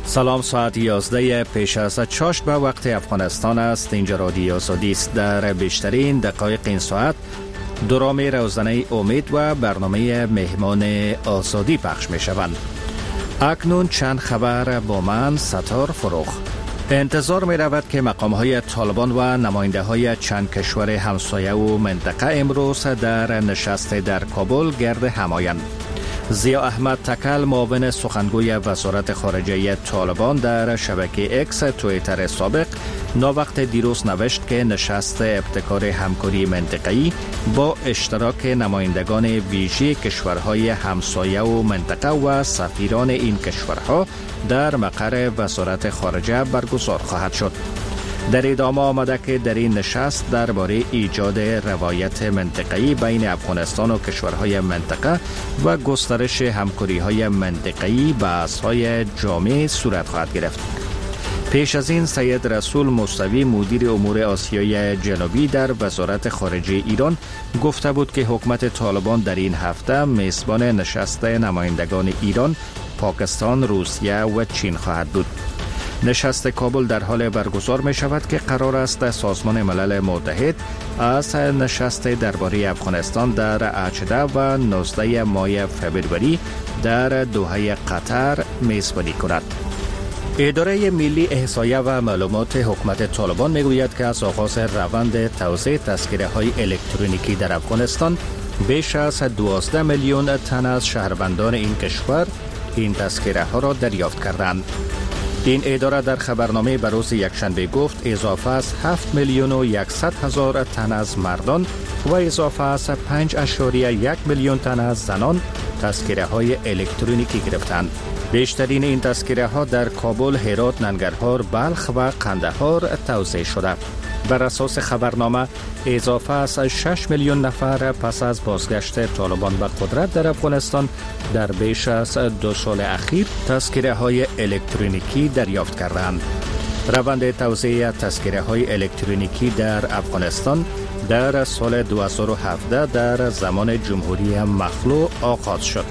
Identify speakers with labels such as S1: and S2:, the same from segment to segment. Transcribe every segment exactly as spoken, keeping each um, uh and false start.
S1: سلام، ساعت یازده پیش از چاشت به وقت افغانستان است. اینجا رادیو آزادی است. در بیشترین دقایق این ساعت درامی روزانه امید و برنامه مهمان آزادی پخش می شوند. اکنون چند خبر با من ستار فروخ. انتظار می رود که مقام های طالبان و نماینده های چند کشور همسایه و منطقه امروز در نشست در کابل گرد هم آیند. ضیا احمد تکل، معاون سخنگوی وزارت خارجه طالبان، در شبکه اکس توییتر سابق ناوقت دیروز نوشت که نشست ابتکار همکاری منطقه‌ای با اشتراک نمایندگان ویژه کشورهای همسایه و منطقه و سفیران این کشورها در مقر وزارت خارجه برگزار خواهد شد. در ادامه آمده که در این نشست درباره ایجاد روایت منطقه‌ای بین افغانستان و کشورهای منطقه و گسترش همکاری‌های منطقه‌ای بحث‌های جامع صورت خواهد گرفت. پیش از این سید رسول موسوی، مدیر امور آسیای جنوبی در وزارت خارجه ایران، گفته بود که حکومت طالبان در این هفته میزبان نشست نمایندگان ایران، پاکستان، روسیه و چین خواهد بود. نشست کابل در حال برگزار می شود که قرار است سازمان ملل متحد از نشست درباره افغانستان در هجده و نوزده ماه فبروری در دوحه قطر میزبانی کند. اداره ملی احصایه و معلومات حکومت طالبان می گوید که از آغاز روند توزیع تذکره های الکترونیکی در افغانستان بیش از دوازده میلیون تن از شهروندان این کشور این تذکره ها را دریافت کردند. این اداره در خبرنامه به روز یکشنبه گفت اضافه از هفت میلیون و صد هزار تن از مردان و اضافه از پنج اشاریه یک میلیون تن از زنان تذکره های الکترونیکی گرفتند. بیشترین این تذکره ها در کابل، هرات، ننگرهار، بلخ و قندهار توزیع شده. بر اساس خبرنامه اضافه از شش میلیون نفر پس از بازگشت طالبان به قدرت در افغانستان در بیش از دو سال اخیر تذکره های الکترونیکی دریافت کردند. روند توزیع تذکره های الکترونیکی در افغانستان در سال دو هزار و هفده در زمان جمهوری مخلوع آغاز شد.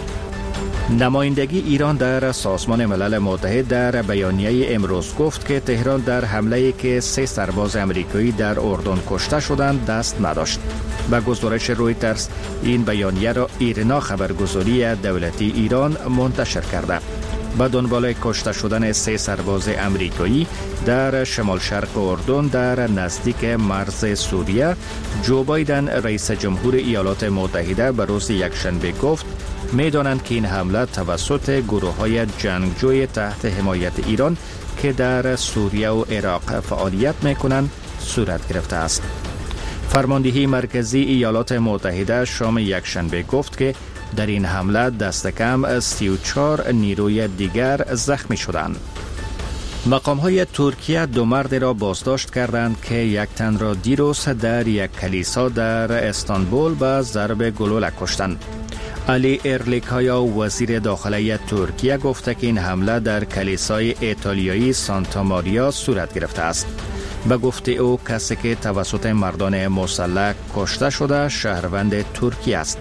S1: نمایندگی ایران در سازمان ملل متحد در بیانیه امروز گفت که تهران در حمله‌ای که سه سرباز امریکایی در اردن کشته شدند دست نداشت. به گزارش رویترز این بیانیه را ایرنا خبرگزاری دولتی ایران منتشر کرده. به دنبال کشته شدن سه سرباز امریکایی در شمال شرق اردن در نزدیک مرز سوریه، جو بایدن رئیس جمهور ایالات متحده به روز یکشنبه گفت می‌دانند که این حمله توسط گروه‌های جنگجوی تحت حمایت ایران که در سوریه و عراق فعالیت می‌کنند صورت گرفته است. فرماندهی مرکزی ایالات متحده شام یکشنبه گفت که در این حمله دست کم سی و چهار نیروی دیگر زخمی شدند. مقام‌های ترکیه دو مرد را بازداشت کردند که یک تن را دیروز در یک کلیسا در استانبول با ضرب گلوله کشتند. علی ارلیکایا، وزیر داخلی ترکیه، گفته که این حمله در کلیسای ایتالیایی سانتا ماریا صورت گرفته است. به گفته او کسی که توسط مردان مسلح کشته شده شهروند ترکیه است.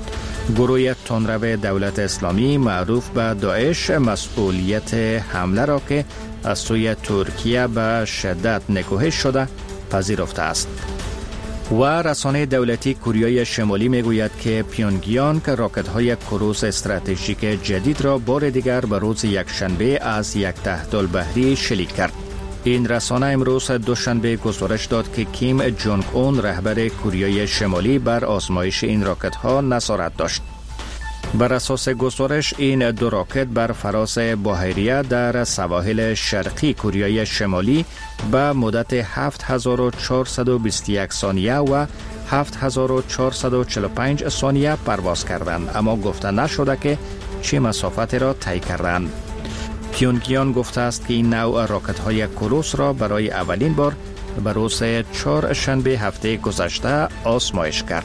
S1: گروه تندرو دولت اسلامی معروف به داعش مسئولیت حمله را که از سوی ترکیه به شدت نکوهش شده پذیرفته است. و رسانه دولتی کره شمالی میگوید که پیونگیانگ راکت‌های کروز استراتژیک جدید را بار دیگر به روز یکشنبه از یک تحت‌البحری شلیک کرد. این رسانه امروز دوشنبه گزارش داد که کیم جونگ اون، رهبر کره شمالی، بر آزمایش این راکت‌ها نظارت داشت. بر اساس گزارش این دو راکت بر فراز بحیره در سواحل شرقی کره شمالی به مدت هفت هزار و چهارصد و بیست و یک ثانیه و هفت هزار و چهارصد و چهل و پنج ثانیه پرواز کردند، اما گفته نشده که چه مسافت را طی کردند. پیونگیان گفته است که این نوع راکت‌های کروز را برای اولین بار به روز چهارشنبه هفته گذشته آزمایش کرد.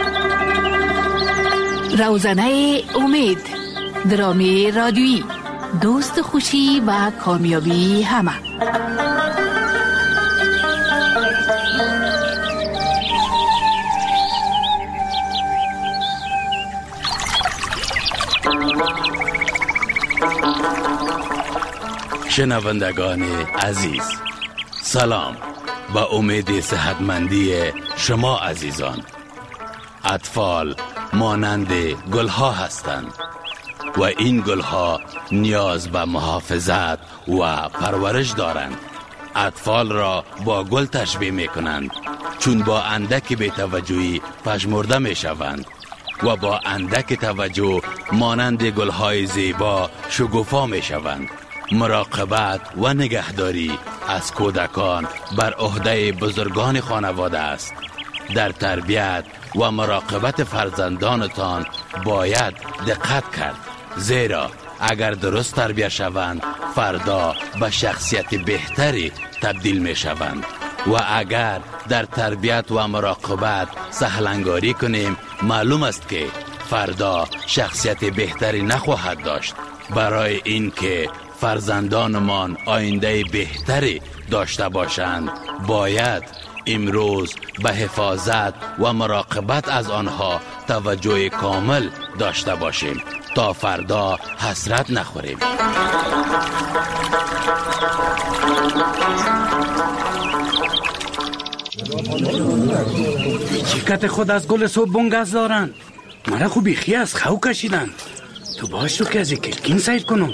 S2: روزنه امید، درامی رادیویی دوست خوشی و کامیابی همه.
S3: شنوندگان عزیز، سلام. با امید صحتمندی شما عزیزان. اطفال مانند گلها هستند و این گلها نیاز به محافظت و پرورش دارند. اطفال را با گل تشبیه می کنند چون با اندک بی‌توجهی پژمرده می شوند و با اندک توجه مانند گلهای زیبا شکوفا می شوند. مراقبت و نگهداری از کودکان بر عهده بزرگان خانواده است. در تربیت و مراقبت فرزندانتان باید دقت کرد، زیرا اگر درست تربیت شوند فردا به شخصیت بهتری تبدیل می شوند و اگر در تربیت و مراقبت سهلنگاری کنیم معلوم است که فردا شخصیت بهتری نخواهد داشت. برای این که فرزندانمان آینده بهتری داشته باشند باید امروز به حفاظت و مراقبت از آنها توجه کامل داشته باشیم تا فردا حسرت نخوریم.
S4: چیکت خود از گل صبح بونگز دارند. مرا خوب بیخی از خو کشیدند. تو باش رو که از کلکین سیر کنم.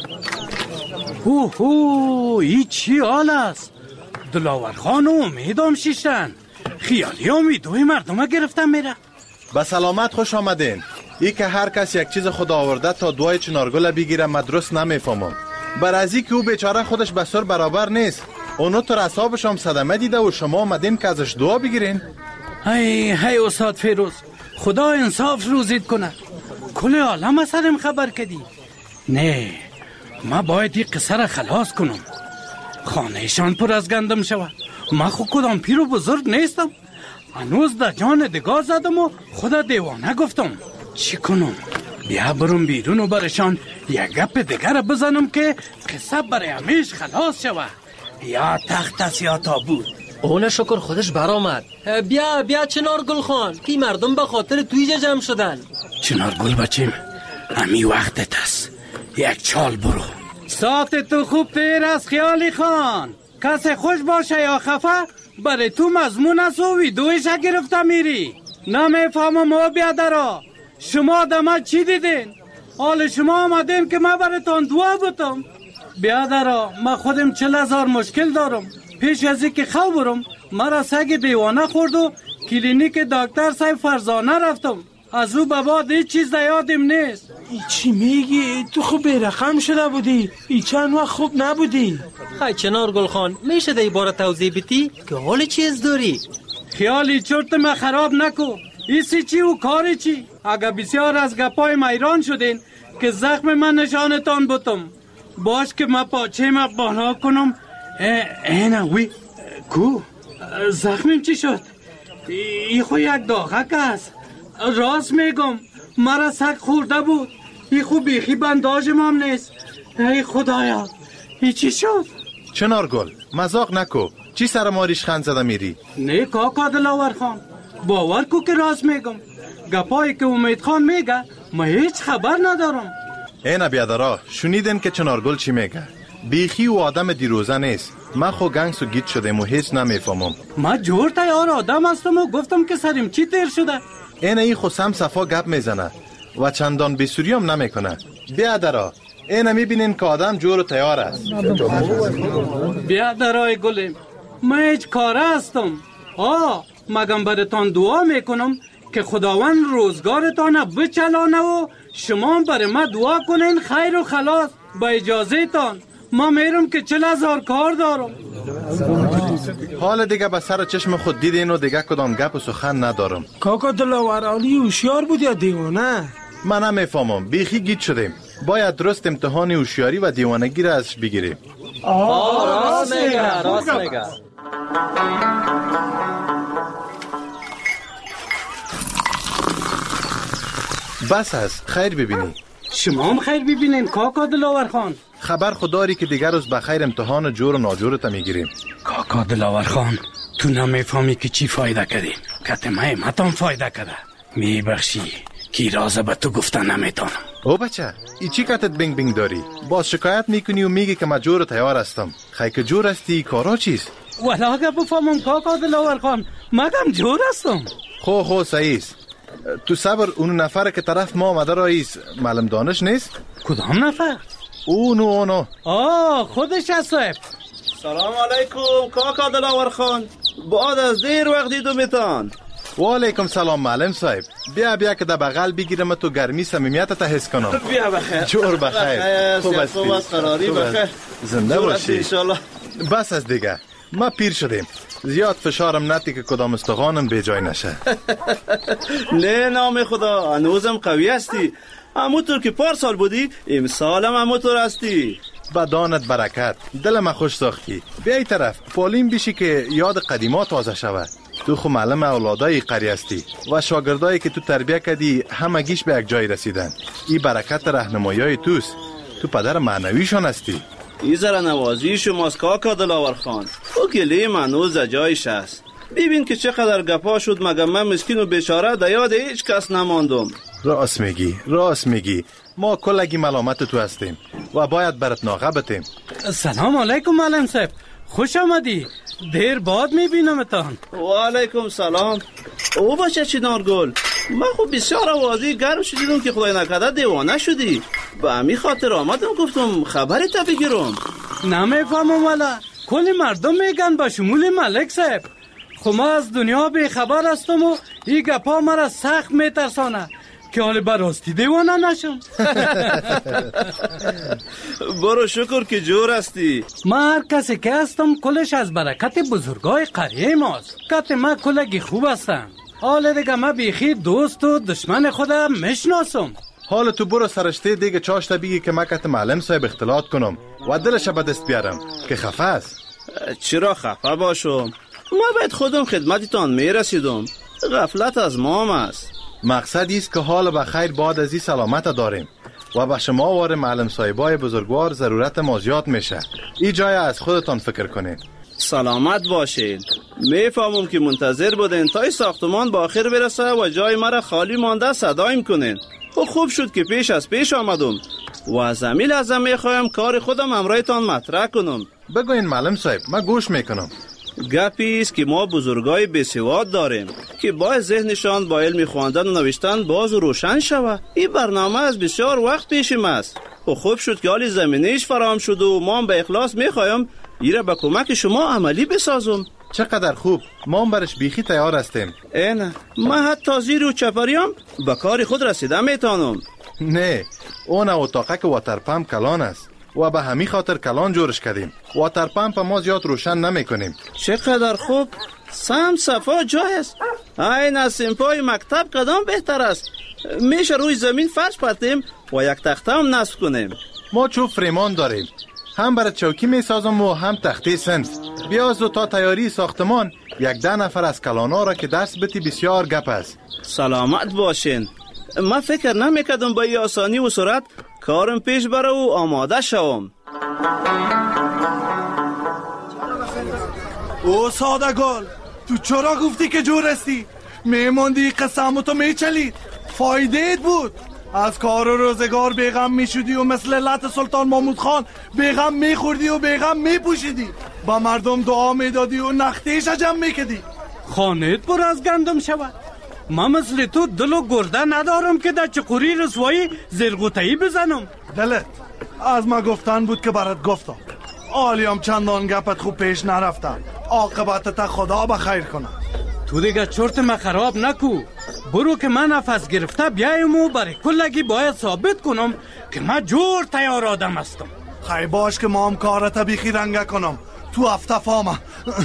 S4: اوه اوه ای چی حال است؟ دلاور خان و امیدام شیشتن. خیالی امیدوی مردم گرفتم میره.
S5: به سلامت خوش آمدین. ای که هر کس یک چیز خود آورده تا دوای چنارگل بگیره مدرس نمیفهمم. بر ازی که او بیچاره خودش به سر برابر نیست. اونو تو رسابش هم صدمه دیده و شما آمدین که ازش دعا بگیرین.
S4: هی هی استاد فیروز، خدا انصاف روزید کنه. کل عالم سرم خبر کدی. نه ما باید این قصه را خلاص کنم. خانهشان پر از گندم شود. ما خود کدام پیر و بزرگ نیستم. هنوز در جان دگاه زدم و خدا دیوانه گفتم. چی کنم؟ بیا برم بیرون و برشان یک گپ دیگر بزنم که قصه برای همیش خلاص شود. یا تخت است یا تابوت.
S6: اون شکر خودش برآمد. بیا بیا چنارگل خان که مردم به خاطر توی جمع شدن.
S4: چنارگل بچیم همی وقتت است. یک چال برو. ساعت تو خوب تیر از خیالی خان. کسی خوش باشه یا خفه برای تو مضمون است و ویدویش گرفته میری. نمیفهمم و بیادرا شما دمه چی دیدین؟ حال شما آمدین که من براتون دعا بتم. بیادرا من خودم چل هزار مشکل دارم. پیش از این که خو برم مرا سگ دیوانه خورد و کلینیک دکتر صاحب فرزانه رفتم. از او به بعد هیچ چیز یادم نیست.
S7: ای چی میگی؟ تو خوب بیرقم شده بودی؟ ای چند وقت خوب نبودی؟
S6: خیلی چنارگل خان میشه در باره توضیح بیتی که حال چیز داری؟
S4: خیالی چرت ما خراب نکو. ایسی چی و کاری چی؟ اگه بسیار از گپای میران شدین که زخم من نشانتان بتم. باش که ما پاچه ما بالا کنم. اینا وی کو زخمیم چی شد؟ ای خو یک داغک است. راست میگم مرا سگ خورده بود. ای خو بیخی بنداجم هم نیست. ای خدایا ای چی شد؟
S5: چنارگل مزاق نکو. چی سر ماریش خند زده میری؟
S4: نه کاکا دلاور خان باور کو که راست میگم. گپایی که امید خان میگه ما هیچ خبر ندارم.
S5: اینا بیادرا شنیدن که چنارگل چی میگه؟ بیخی و آدم دیروزه نیست. من خو گنگس و گیت شدم و هیچ نمیفهمم.
S4: ما جور تیار آدم هستم و گفتم که سریم چی تیر شده.
S5: این ای خو سم صفا گپ میزنه و چندان بسوری هم نمیکنه. بیادرا اینا میبینین که آدم جور و تیار است.
S4: بیادرای گلیم من هیچ کاره هستم. آه مگم براتان دعا میکنم که خداوند روزگارتان بچلانه و شما برای ما دعا کنین خیر و خلاص. با اجازه تان ما میرم که چل هزار کار دارم.
S5: حال دیگه به سر چشم خود دیدین و دیگه کدام گپ و سخن ندارم.
S7: کاکا دلاور عالی هوشیار بود یا دیوانه؟
S5: من نمیفهمم. بیخی گیت شدیم. باید درست امتحان هوشیاری و دیوانگی را ازش بگیریم.
S6: آه راست میگه راست میگه.
S5: بس است خیر ببینی.
S4: شما هم خیر ببینین کاکا دلاور خان.
S5: خبر خودداری که دیگر روز بخیر امتحان جور و ناجورت میگیریم.
S4: کاکا دلاور خان، تو نمیفهمی که چی فایده کردی. کت مهمتان فایده کرده. میبخشی کی راز به تو گفتن نمیتونم.
S5: او بچه، ای چی کتت بینگ بینگ داری؟ باز شکایت میکنی و میگی که من جور تیار هستم. خیلی که جور هستی کارا چیست؟
S4: ولی اگه بفهمم کاکا دلاور خان مگم جور هستم.
S5: خو خو سعیس، تو صبر اون نفر که طرف ما آمده رئیس معلم دانش نیست؟
S4: کدام نفر؟
S5: اونو اونو
S4: آه خودش هست صاحب.
S8: سلام علیکم کاکا دلاور خان، بعد از دیر وقت دیدمتان.
S5: و علیکم سلام معلم صاحب. بیا بیا که در بغل بگیرم تو گرمی صمیمیت تا حس کنم.
S8: بیا بخیر.
S5: جور بخیر.
S8: خوب هستی؟ خوب است قراری بخیر.
S5: زنده باشی.
S8: انشالله.
S5: بس از دیگه ما پیر شدیم، زیاد فشارم نتی که کدام استخوانم به جای نشه.
S8: نه نام خدا، هنوزم قوی هستی. همونطور که پار بودی امسالم همونطور هستی.
S5: بدانت برکت، دلم خوش ساختی. بیای طرف پالیم بیشی که یاد قدیما تازه شود. تو خو معلم اولادای قری هستی و شاگردایی که تو تربیه کردی همگیش به یک جای رسیدن. این برکت راهنمایی توست. تو پدر معنویشون هستی.
S8: این ذره نوازی شماست کاکا دلاور خان. او گله منوز جایش است. ببین که چقدر گپا شد، مگه من مسکین و بیچاره در یاد هیچ کس نماندم.
S5: راست میگی، راست میگی. ما کلگی ملامت تو هستیم و باید برات ناغه بتیم.
S4: سلام علیکم معلم صاحب، خوش آمدی. دیر بعد میبینمتان.
S8: و علیکم سلام. او بچه چنارگل، من خب بسیار آوازی گرم شدیدم که خدای نکرده دیوانه شدی. به همین خاطر آمدم گفتم خبری تا بگیرم.
S4: نمیفهمم والا، کلی مردم میگن با شمول ملک صاحب. خب ما از دنیا بی خبر هستم و این گپا مرا سخت میترسانه که حالی براستی دیوانه نشم.
S8: برو شکر که جور هستی.
S4: من هر کسی که هستم کلش از برکت بزرگای قریه ماست. کت من کلگی خوب هستم. حال دیگه من بیخی دوست و دشمن خودم میشناسم.
S5: حال تو برو سرشته دیگه چاشتا بگی که من کت معلم صاحب اختلاط کنم و دلش به دست بیارم که خفه است.
S8: چرا خفه باشم؟ ما باید خودم خدمتتان میرسیدم. غفلت از مام است.
S5: مقصد است که حال بخیر بعد از این سلامت داریم و به شما وار معلم صاحبای بزرگوار ضرورت ما زیاد میشه. این جای از خودتان فکر کنین.
S8: سلامت باشین. میفهمم که منتظر بودین تا ساختمان با آخر برسه و جای مرا خالی مانده صدایم کنین. خب خوب شد که پیش از پیش آمدم و از زمین لازم میخوایم کار خودم امرایتان مطرح کنم.
S5: بگوین معلم صاحب، من گوش میکنم.
S8: گپی است که ما بزرگای بسواد داریم که باید ذهنشان با علم خواندن و نوشتن باز و روشن شود. این برنامه از بسیار وقت پیشم است و خوب شد که حالی زمینهش فراهم شد و ما به اخلاص میخوایم ایره با کمک شما عملی بسازم.
S5: چقدر خوب، ما هم برش بیخی تیار هستیم.
S8: اینه من حتی زیر و چپریم به کار خود رسیده میتانم.
S5: نه، اون اتاقه که واتر پمپ کلان است و به همین خاطر کلان جورش کردیم. واتر پمپ ما زیاد روشن نمی کنیم.
S8: چقدر خوب، سم صفا جای است. این از سمپای مکتب کدام بهتر است؟ میشه روی زمین فرش پرتیم و یک تخته هم نصب کنیم.
S5: ما چوب فریمان داریم، هم برای چوکی می سازم و هم تخته صنف. بیاز و تا تیاری ساختمان یک ده نفر از کلانا را که درس بتی بسیار گپ است.
S8: سلامت باشین. من فکر نمیکردم با این آسانی و سرعت کارم پیش بره و آماده شوم.
S9: او سادگل، تو چرا گفتی که جور هستی؟ میماندی قسمو تو میچلید، فایدهت بود. از کار و روزگار بیغم میشدی و مثل لط سلطان محمود خان بیغم میخوردی و بیغم میپوشیدی. با مردم دعا میدادی و نختیش جمع میکدی.
S4: خانت پر از گندم شود. من مثل تو دل و گرده ندارم که در چقوری رسوایی زلغوتایی بزنم.
S9: دلت از ما گفتن بود که برات گفتم. آلیم چندان گپت خوب پیش نرفتم. عاقبتت خدا بخیر کنه.
S4: تو دیگه چرت ما خراب نکو. برو که من نفس گرفته بیایم و برای کلگی باید ثابت کنم که من جور تیار آدم هستم.
S9: خیلی باش که ما هم کارت بیخی رنگه کنم. تو هفته فامه.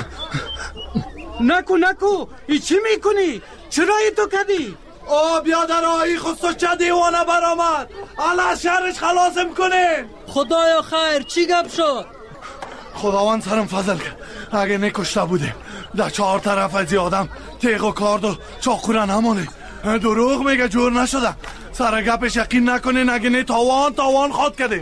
S4: نکو نکو، ای چی میکنی؟ چرا ای تو کدی؟
S9: او بیا در آئی خودتو چه دیوانه برامد. علا شهرش خلاصم کنین.
S6: خدایا خیر، چی گپ شد؟
S9: خداوند سرم فضل کرد. اگه نکشته بودیم در چهار طرف از آدم تیغ و کارد و چاقورن همونه. دروغ میگه جور نشده. سر گپش یقین نکنین. اگه نه تاوان تاوان خواد کده.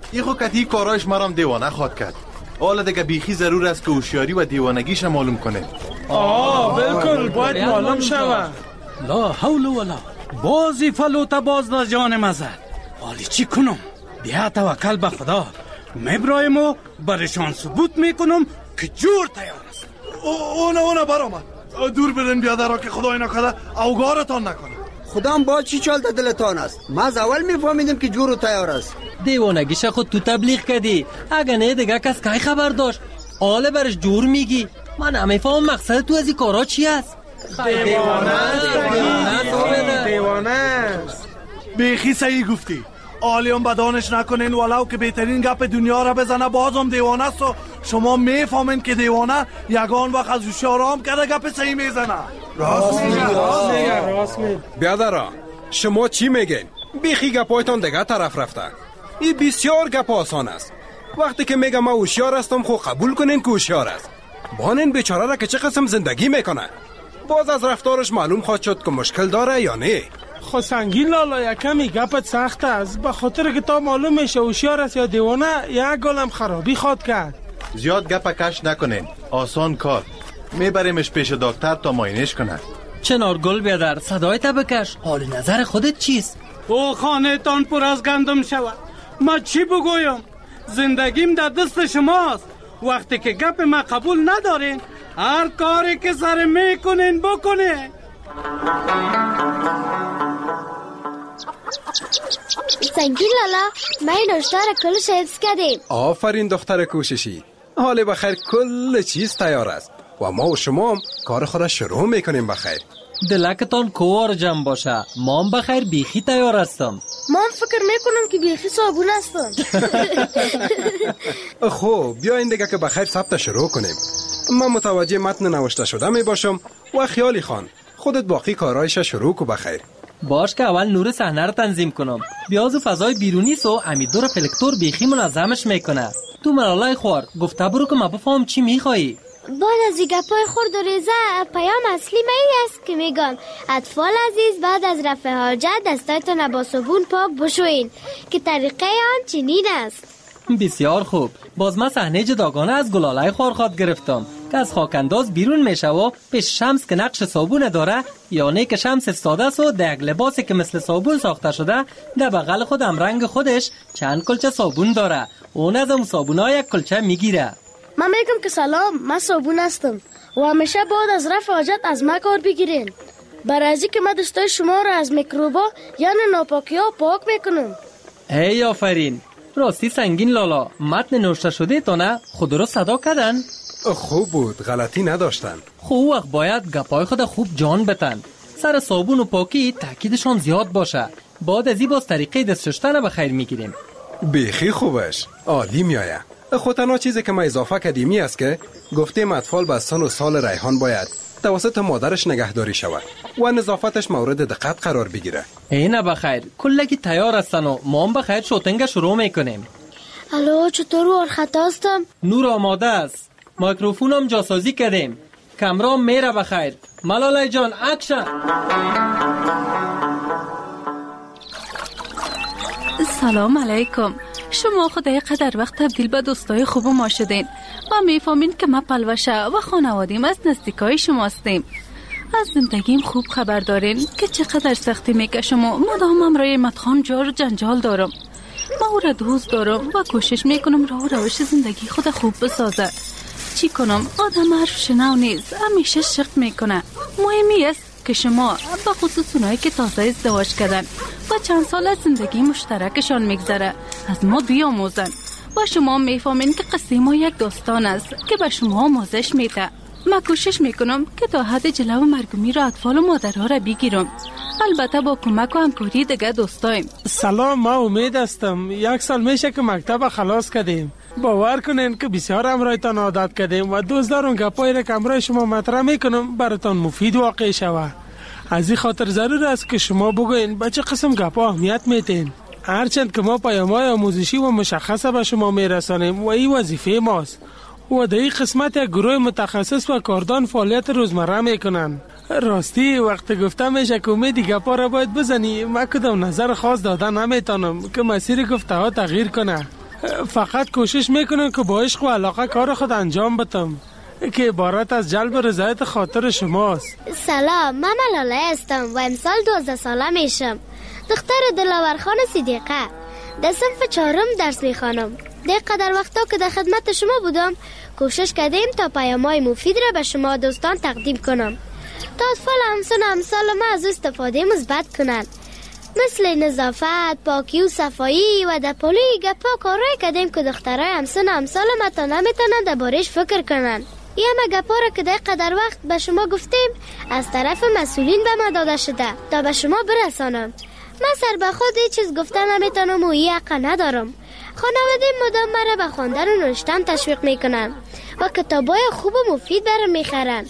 S5: ای خو کتی کارایش مرام دیوانه خواد کرد. حالا دیگه بیخی ضرور است که هوشیاری و دیوانگیش معلوم کنه.
S7: آه بالکل باید معلوم شود.
S4: لا حول ولا بازی فلوت باز در جان مزد. حالی چی کنم؟ بیا توکل به خدا. میبرایم و برشان ثبوت میکنم که جور تیار است.
S9: اونا اونا برآمد. دور برن بیادرها که خدای نکرده اوگارتان نکنه.
S10: خدا با چی چال در دلتان است؟ ما از اول میفهمیدیم که جور تیار است.
S6: دیوانگیش خود تو تبلیغ کردی. اگه نه دیگه کس که خبر داشت. حالا برش جور میگی. من نمیفهم مقصد تو از این کارا چی است؟
S7: دیوانه است. دیوانه است.
S9: بیخی صحیح گفتی. آلیون بدانش نکنین ولو که بهترین گپ دنیا را بزنه بازم دیوانه است و شما میفهمین که دیوانه یگان وقت از هوشیارام کرده گپ صحیح میزنه.
S7: راست میگه راست میگه.
S11: بیادرها شما چی میگین؟ بیخی گپایتان دیگه طرف رفته. این بسیار گپ آسان است. وقتی که میگم من هوشیار هستم خو قبول کنین که هوشیار است. بانین بیچاره را که چه قسم زندگی میکنه. باز از رفتارش معلوم خواهد شد که مشکل داره یا نه.
S7: خو سنگین لالا یکمی گپت سخت است. به خاطر که تا معلوم میشه هوشیار است یا دیوانه یک گلم خرابی خواد کرد.
S5: زیاد گپ کش نکنین. آسان کار. میبریمش پیش دکتر تا معاینش کنه.
S6: چنار گل بیادر صدایت بکش. حال نظر خودت چیست؟
S4: او خانه تان پر از گندم شود. ما چی بگویم؟ زندگیم در دست شماست. وقتی که گپ ما قبول ندارین هر کاری که سر میکنین بکنه.
S12: سنگین لالا ما این نوشته را کلش حفظ کردیم.
S11: آفرین دختر کوششی. حال بخیر کل چیز تیار است و ما و شما هم کار خود شروع میکنیم بخیر.
S6: دلکتان کوار جمع باشه. ما هم بخیر بیخی تیار هستم.
S12: ما هم فکر میکنم که بیخی صابون هستم.
S11: خب بیاین دیگه که بخیر ثبت شروع کنیم. من متوجه متن نوشته شده می باشم و خیالی خان خودت باقی کارایش شروع کو بخیر.
S6: باش که اول نور صحنه رو تنظیم کنم. بیازو فضای بیرونی سو امیدو رفلکتور بیخی منظمش میکنه. تو ملالای خوار گفته برو که ما بفهم چی میخوایی.
S12: بعد از این گپای خورد و ریزه پیام اصلی می است که میگم اطفال عزیز بعد از رفع حاجت دستایتان با صابون پاک بشوین که طریقه آن چنین است.
S6: بسیار خوب. باز من صحنه جداگانه از گلالای خوارخواد گرفتم که از خاکنداز بیرون میشه و پیش شمس که نقش صابون داره یا نه که شمس استاده است و در لباسی که مثل صابون ساخته شده در بغل خود هم رنگ خودش چند کلچه صابون داره. اون از اون صابونا یک کلچه میگیره.
S12: من میگم که سلام من صابون هستم و همیشه بعد از رفع حاجت از ما کار بگیرین برای ازی که من دستای شما را از میکروبا یعنی ناپاکی ها پاک میکنم.
S6: ای آفرین. راستی سنگین لالا متن نوشته شده تا نه خود رو صدا کردن؟
S11: خوب بود غلطی نداشتن.
S6: خوب وقت باید گپای خود خوب جان بتن. سر صابون و پاکی تاکیدشان زیاد باشه. بعد از این باز طریقه دست شستن به خیر میگیریم.
S11: بیخی خوبش عالی میایه. خود تنها چیزی که ما اضافه کردیمی است که گفتیم اطفال به سن و سال ریحان باید توسط مادرش نگهداری شود و نظافتش مورد دقت قرار بگیره.
S6: اینه بخیر کلگی تیار هستن و ما هم بخیر شوتنگ شروع میکنیم.
S12: الو چطور ور خطا هستم؟
S6: نور آماده است. میکروفونم جاسازی کردیم. کامرا میره بخیر. ملالای جان اکشن.
S2: سلام علیکم. شما خدای قدر وقت تبدیل به دوستای خوب ما شدین و میفهمین که ما پلوشه و خانوادیم از نزدیکای شما هستیم. از زندگیم خوب خبر دارین که چقدر سختی میکشم و مدام امرای مدخان جار و جنجال دارم. ما او را دوست دارم و کوشش میکنم راه و روش زندگی خود خوب بسازه. چی کنم؟ آدم حرف شنو نیست. همیشه شق میکنه. مهمی است که شما به خصوص اونایی که تازه ازدواج کردن و چند سال از زندگی مشترکشان میگذره از ما بیاموزن و شما میفهمین که قصه ما یک داستان است که به شما آموزش میده. من کوشش میکنم که تا حد جلو مرگومی را اطفال و مادرها را بگیرم، البته با کمک و همکاری دیگه دوستایم.
S7: سلام، ما امید هستم. یک سال میشه که مکتب خلاص کردیم. باور کنین که بسیار امرایتان عادت کردیم و دوست دارم گپایی را که امرای شما مطرح میکنم براتان مفید واقع شود. از این خاطر ضرور است که شما بگوین به چه قسم گپا اهمیت میتین. هرچند که ما پیام‌های آموزشی و مشخصه به شما میرسانیم و این وظیفه ماست و در این قسمت یک گروه متخصص و کاردان فعالیت روزمره میکنن. راستی وقت گفته میشه که امیدی گپا را باید بزنی، من کدام نظر خاص دادن نمیتونم که مسیر گفته ها تغییر کنه. فقط کوشش میکنم که با عشق و علاقه کار خود انجام بدم که عبارت از جلب رضایت خاطر شماست.
S12: سلام، من لاله هستم و امسال دوازده ساله میشم. دختر دلاور خان صدیقه، در صنف چهارم درس میخوانم. در قدر وقتا که در خدمت شما بودم کوشش کردیم تا پیام‌های مفید را به شما دوستان تقدیم کنم تا اطفال همسن امثال ما از استفاده مثبت کنند، مثل نظافت، پاکی و صفایی و در پلی گپا کارهای کردیم که دخترای همسن امثال ما تا نمیتونن دربارش فکر کنن. این همه گپا را که در قدر وقت به شما گفتیم از طرف مسئولین به ما داده شده تا به شما برسانم. من سر به خود هیچ چیز گفتن نمیتونم و این حق ندارم. خانواده مدام مرا به خواندن و نوشتن تشویق میکنن و کتابای خوب و مفید برام میخرن.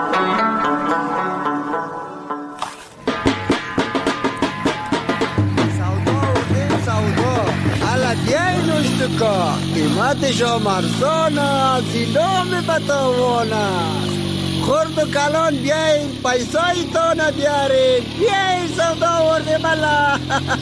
S10: بیاین اشتکا قیمتشا مرزان است، اینام بتوان است. خورد و کلان بیاین پیسای تانه بیارین، بیاین سودا ورده بلا.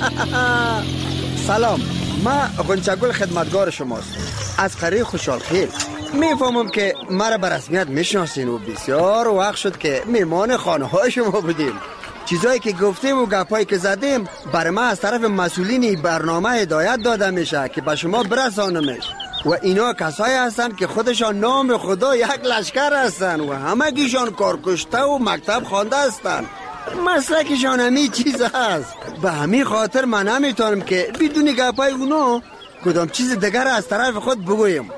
S10: سلام، من غنچگل خدمتگار شماست از قریه خوشحال خیل. میفهمم که مرا به رسمیت میشناسین و بسیار وقت شد که میمان خانه های شما بودیم. چیزایی که گفتیم و گپایی که زدیم برای ما از طرف مسئولین برنامه هدایت داده میشه که به شما برسانمش و اینا کسایی هستن که خودشان نام خدا یک لشکر هستن و همه گیشان کارکشته و مکتب خوانده هستن. مسلکشان همی چیز هست. به همین خاطر من نمیتونم که بدون گپای اونا کدام چیز دیگر از طرف خود بگویم.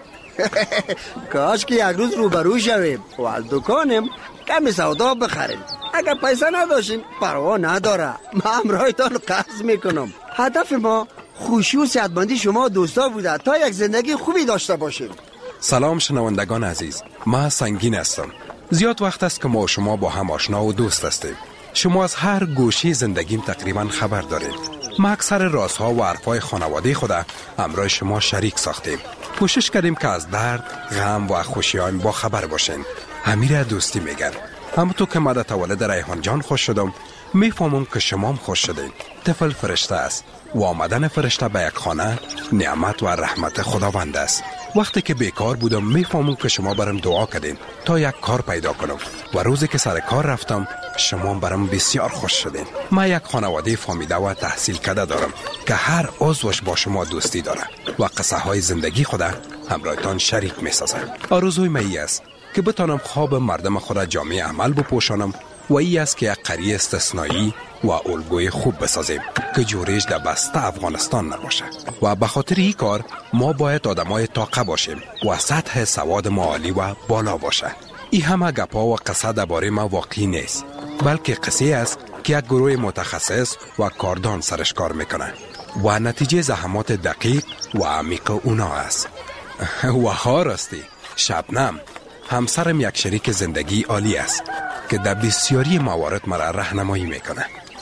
S10: کاش که یک روز روبرو شویم و از دکانم کمی سودا بخریم. اگر پیسه نداشتین پروا نداره، من همراهتان قرض میکنم. هدف ما خوشی و صحتمندی شما دوستا بوده تا یک زندگی خوبی داشته باشیم.
S11: سلام شنوندگان عزیز، من سنگین هستم. زیاد وقت است که ما و شما با هم آشنا و دوست هستیم. شما از هر گوشه زندگیم تقریبا خبر دارید. ما اکثر رازها و حرفهای خانواده خود همراه شما شریک ساختیم. کوشش کردیم که از درد، غم و خوشی‌هایم با خبر باشین. همین دوستی میگن. همونطور که من در تولد ریحان جان خوش شدم، میفهمم که شما هم خوش شدین. طفل فرشته است و آمدن فرشته به یک خانه نعمت و رحمت خداوند است. وقتی که بیکار بودم میفهمم که شما برام دعا کردین تا یک کار پیدا کنم و روزی که سر کار رفتم شما برام بسیار خوش شدین. من یک خانواده فامیده و تحصیل کرده دارم که هر عضوش با شما دوستی داره و قصه های زندگی خود همراهتان شریک میسازم. آرزوی من ای است که بتانم خواب مردم خود جامعه عمل بپوشانم و ای است که یک قریه استثنایی و الگوی خوب بسازیم که جوریش در بسته افغانستان نباشه و به خاطر این کار ما باید آدمای طاقه باشیم و سطح سواد ما عالی و بالا باشه. این همه گپا و قصه درباره ما واقعی نیست، بلکه قصه است که یک گروه متخصص و کاردان سرش کار میکنه و نتیجه زحمات دقیق و عمیق اونا است. و ها راستی شبنم همسرم یک شریک زندگی عالی است که در بسیاری موارد مرا راهنمایی میکنه.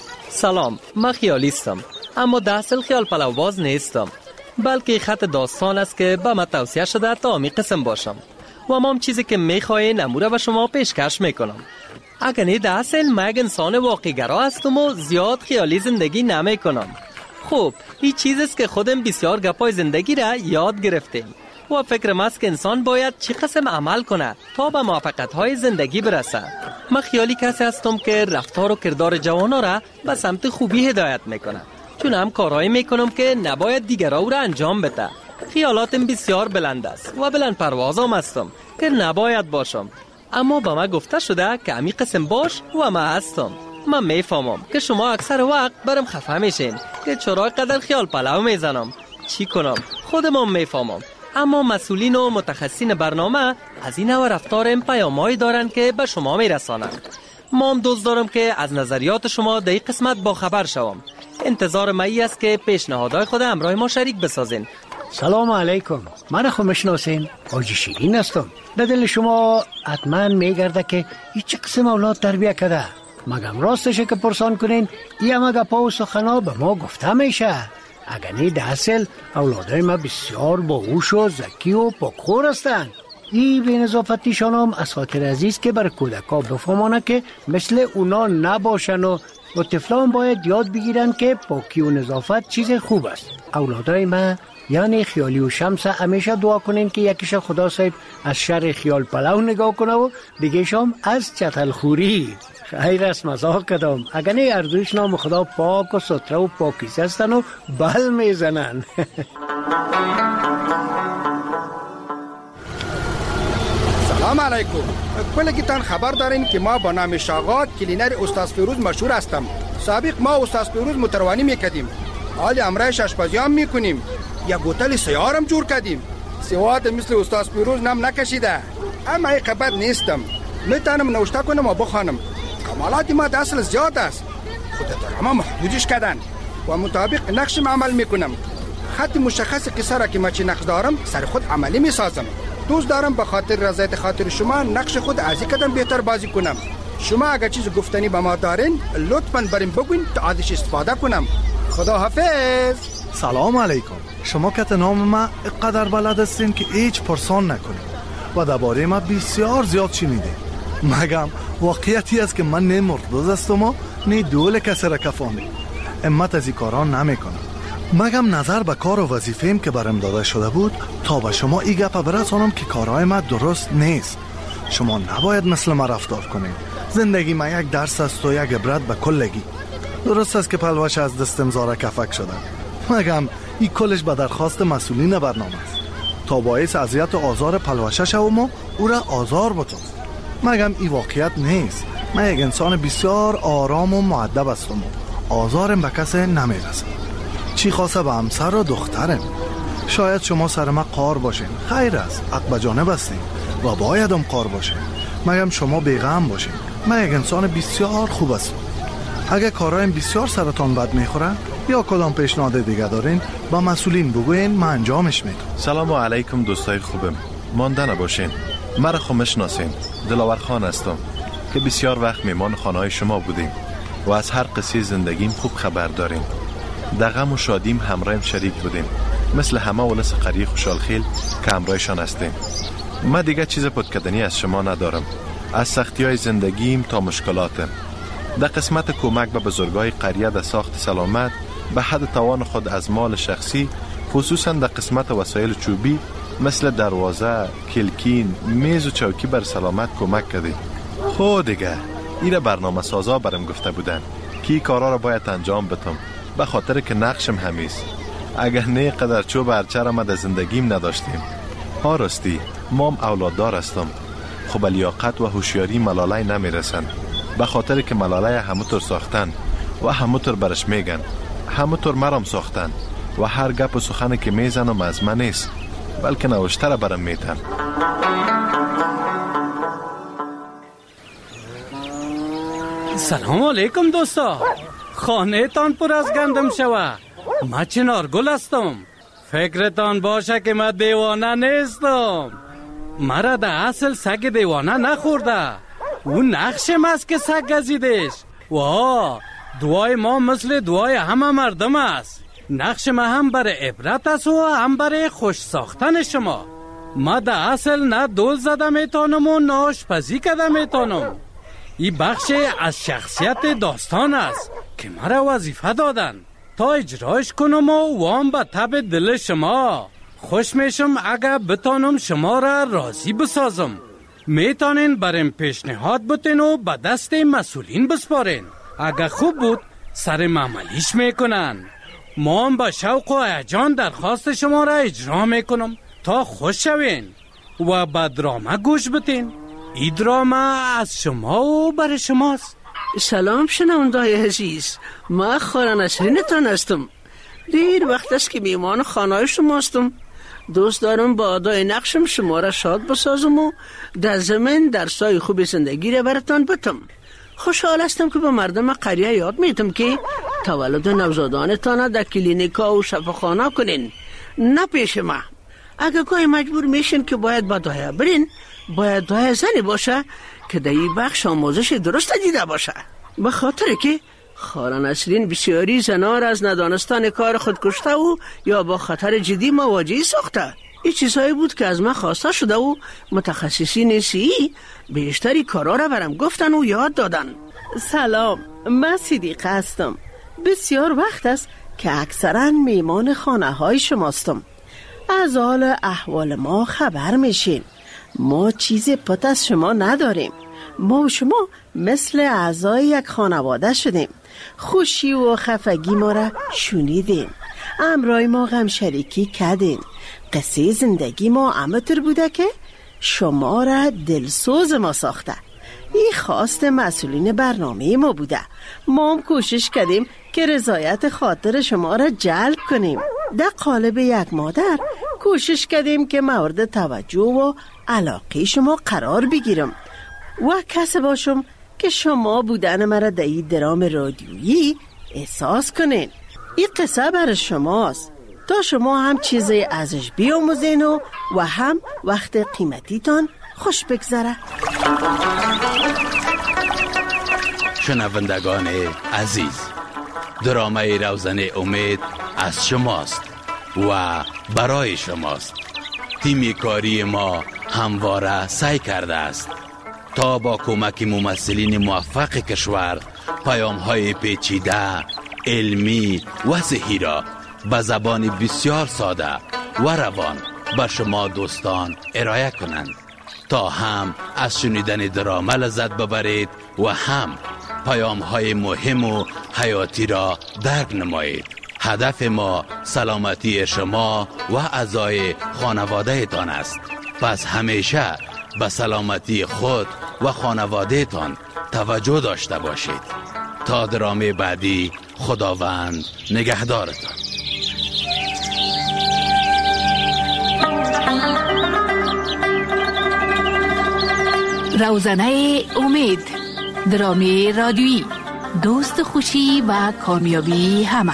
S6: سلام، من خیالیستم اما در اصل خیال پلوباز نیستم، بلکه خط داستان است که به من توصیه شده تا همین قسم باشم و ما هم چیزی که میخواین اموره به شما پیشکش میکنم. اگر نه در اصل من یک انسان واقعی گرا هستم و زیاد خیالی زندگی نمیکنم. خب این چیز است که خودم بسیار گپای زندگی را یاد گرفتیم و فکرم است که انسان باید چی قسم عمل کنه تا به موفقیت‌های زندگی برسه. من خیالی کسی هستم که رفتار و کردار جوانا را به سمت خوبی هدایت میکنه، چون هم کارهایی میکنم که نباید دیگرها او را انجام بده. خیالاتم بسیار بلند است و بلند پروازم هستم که نباید باشم، اما به من گفته شده که امی قسم باش و من هستم. من میفهمم که شما اکثر وقت برم خفه میشین که چرا قدر خیال پلو میزنم. چی کنم؟ خودم میفهمم، اما مسئولین و متخصصین برنامه از این نوع رفتارم پیامایی دارن که به شما میرسانن. ما هم دوست دارم که از نظریات شما در این قسمت با خبر شوم. انتظار مایی است که پیشنهادهای خود همراه ما شریک بسازین.
S13: سلام علیکم، من خود میشناسین، حاجی شیرین هستم. در دل شما حتما میگرده که این چه قسم اولاد تربیه کرده. مگم راستشه که پرسان کنین این همه گپا و سخنا به ما گفته میشه؟ اگر نه در اصل اولادای ما بسیار باهوش و ذکی و پاکخور هستند. این بی نظافتیشان هم از خاطر عزیز که بر کودکا بفهمانه که مثل اونا نباشن و و طفلان باید یاد بگیرن که پاکی و نظافت چیز خوب است. اولادای ما یعنی خیالی و شمس همیشه دعا کنین که یکیش خدا صاحب از شر خیال پلو نگاه کنه و دیگه شام از چتل خوری. خیر است مزاح کردم. اگر نه اردوش نام خدا پاک و ستره و پاکیزه هستن و بل میزنن.
S14: سلام علیکم. کلگیتان خبر دارین که ما با نام شاغات کلینر استاد فیروز مشهور هستم. سابق ما استاد فیروز متروانی میکردیم. حال امرایش آشپزی هم میکنیم. یا بوتل سیارم جور کردیم. سواد مثل استاد فیروز نام نکشیده. اما ای قبط نیستم. میتونم نوشته کنم و بخوانم. کمالات ما اصل زیاد است. خودت اما محدودش کردن و مطابق نقشم عمل میکنم. خط مشخص قصه را که ما چی نقش دارم سر خود عملی میسازم. دوست دارم به خاطر رضایت خاطر شما نقش خود از یک قدم بهتر بازی کنم. شما اگر چیز گفتنی به ما دارین لطفاً بریم بگوین تا ازش استفاده کنم. خدا حافظ.
S9: سلام علیکم. شما کت نام ما اقدر بلد هستین که هیچ پرسان نکنید و درباره ما بسیار زیاد شنیدین. مگم واقعیتی است که من نه مردوز هستم و نه دول کسی را کفانده. امت از این کاران نمیکنم. مگم نظر به کار و وظیفه‌ام که برام داده شده بود تا به شما این گپ برسانم که کارهای ما درست نیست. شما نباید مثل ما رفتار کنید. زندگی ما یک درس است و یک عبرت به کلگی. درست است که پلوش از دستم زاره کفک شده. مگم این کلش به درخواست مسئولین برنامه است تا باعث اذیت و آزار پلوشه شوم و او را آزار بتم. مگم این واقعیت نیست. من یک انسان بسیار آرام و مؤدب هستم و آزارم به کسی نمیرسه. چی خاصه به همسر و دخترم. شاید شما سر ما قار باشین. خیر است. حق به جانب هستین و بایدم قار باشین. مگم شما بیغم باشین. من یک انسان بسیار خوب هستم. اگه کارایم بسیار سرتان بد میخوره یا کدام پیشنهاد دیگه دارین با مسئولین بگوین من انجامش میدم.
S5: سلام علیکم دوستای خوبم. مانده نباشین. مرا خو میشناسین. دلاور خان هستم که بسیار وقت میمان خانه‌های شما بودیم و از هر قصه زندگیم خوب خبر داریم. در غم و شادیم همراهیم شریک بودیم مثل همه ولس قریه خوشحالخیل که همراهشان هستیم. من دیگه چیز پدکدنی از شما ندارم. از سختی های زندگیم تا مشکلاتم. در قسمت کمک به بزرگای قریه در ساخت سلامت به حد توان خود از مال شخصی، خصوصا در قسمت وسایل چوبی مثل دروازه، کلکین، میز و چوکی بر سلامت کمک کردیم. خود دیگه این برنامه سازا برم گفته بودن که این کارا را باید انجام بدم به خاطر که نقشم همیست. اگر نه قدر چوب هرچه ما در زندگیم نداشتیم. ها راستی مام اولاددار هستم. خب لیاقت و هوشیاری ملالای نمیرسن به خاطر که ملالای همونطور ساختن و همونطور برش میگن. همونطور مرام ساختن و هر گپ و سخن که میزنم از من نیست بلکه نوشتر برم میتن.
S4: سلام علیکم دوستا. خانه تان پر از گندم شوه. ما چنارگل هستم. فکرتان باشه که من دیوانه نیستم. مرا در اصل سگ دیوانه نخورده. اون نقشم است که سگ گزیدش. واه دعای ما مثل دعای همه مردم است. نقش ما هم برای عبرت است و هم برای خوش ساختن شما. ما در اصل نه دول زده میتونم و نه آشپزی کرده میتونم. این بخش از شخصیت داستان است که مرا وظیفه دادن تا اجرایش کنم و وام به تب دل شما. خوش میشم اگر بتانم شما را راضی بسازم. میتونین بریم پیشنهاد بتین و به دست مسئولین بسپارین. اگر خوب بود سر معملیش میکنن. ما هم با شوق و هیجان درخواست شما را اجرا میکنم تا خوش شوین و به درامه گوش بتین. این درامه از شما و برای شماست.
S15: سلام شنونده‌های عزیز. ما خارا نسرینتان هستم. دیر وقت است که میمان خانه شما هستم. دوست دارم با ادای نقشم شما را شاد بسازم و در زمین درسای خوب زندگی را براتان بتم. خوشحال هستم که به مردم قریه یاد میتم که تولد نوزادانتان در کلینیکا و شفاخانه کنین، نه پیش ما. اگر گاهی مجبور میشین که باید با دایه برین، باید دایه زنی باشه که در این بخش آموزش درست دیده باشه. به خاطر که خارا نسرین بسیاری زنار از ندانستان کار خود کشته و یا با خطر جدی مواجه ساخته. این چیزهایی بود که از من خواسته شده و متخصصین سی بیشتری کارا را برم گفتن و یاد دادن.
S16: سلام، من صدیقه هستم. بسیار وقت است که اکثرا میمان خانه های شماستم.
S15: از حال احوال ما خبر میشین. ما چیزی پت از شما نداریم. ما و شما مثل اعضای یک خانواده شدیم. خوشی و خفگی ما را شنیدین، امرای ما غم شریکی کردین. قصه زندگی ما امتر بوده که شما را دلسوز ما ساخته. این خواست مسئولین برنامه ما بوده. ما هم کوشش کردیم که رضایت خاطر شما را جلب کنیم. در قالب یک مادر کوشش کردیم که مورد توجه و علاقه شما قرار بگیرم و کس باشم که شما بودن مرا در این درام رادیویی احساس کنین. این قصه برای شماست تا شما هم چیزی ازش بیاموزین و, و هم وقت قیمتیتان خوش بگذره.
S3: شنوندگان عزیز، درامه روزنه امید از شماست و برای شماست. تیم کاری ما همواره سعی کرده است تا با کمک ممثلین موفق کشور پیام های پیچیده، علمی و صحیح را به زبان بسیار ساده و روان به شما دوستان ارائه کنند تا هم از شنیدن درامه لذت ببرید و هم پیام های مهم و حیاتی را درک نمایید. هدف ما سلامتی شما و اعضای خانواده تان است. پس همیشه به سلامتی خود و خانواده تان توجه داشته باشید. تا درامه بعدی، خداوند نگهدارتان.
S2: روزنه امید، درامه رادیویی، دوست خوشی و کامیابی همه.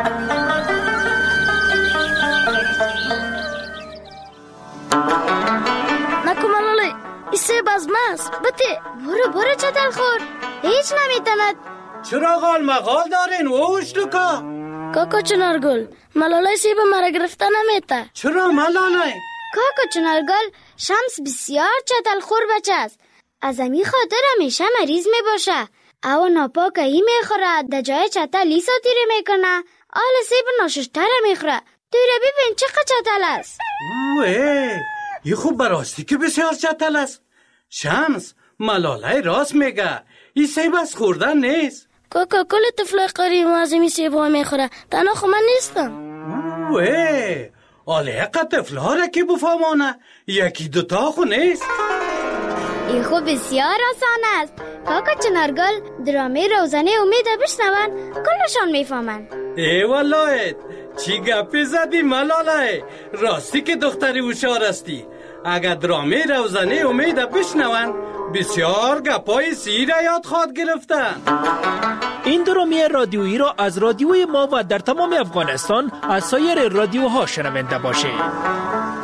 S12: نکو ملاله، این سیب از ماست. بته برو برو چتل خور، هیچ نمیتند.
S4: چرا غال مغال دارین اوش لکا؟
S12: کاکا چنارگل، ملاله سیب مرا گرفته نمیته.
S4: چرا ملاله؟
S12: کاکا چنارگل، شمس بسیار چتل خور بچه است. از امی خاطر همیشه مریض می باشه. او ناپاکه ای می خوره، در جای چتل ای ساتیره می کنه. آل سیب ناششتره می خوره. توی را ببین چقدر چتل است.
S4: اوه، ای خوب براستی که بسیار چتل است. شمس، ملاله راست میگه. این سیب از خوردن نیست.
S12: کاکا کل طفلای قریب از این سیب ها می خوره. تنها خو من نیستم.
S4: اوه، آله اقا طفل ها را که بفهمانه. یکی دوتا خو نیست.
S12: این خوب بسیار آسان است. کاکا چنارگل، درامه روزنه امید بشنون کلشان میفهمن.
S4: ای والله چی گپی زدی ملاله؟ راستی که دختری هوشیار استی. اگر درامه روزنه امید بشنون بسیار گپای سیر یاد خواد گرفتن.
S17: این درامه رادیویی را از رادیوی ما و در تمام افغانستان از سایر رادیوها شنونده باشید.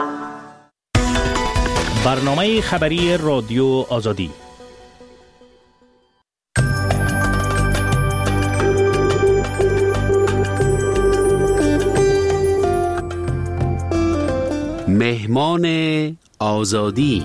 S17: برنامه خبری رادیو آزادی.
S18: مهمان آزادی.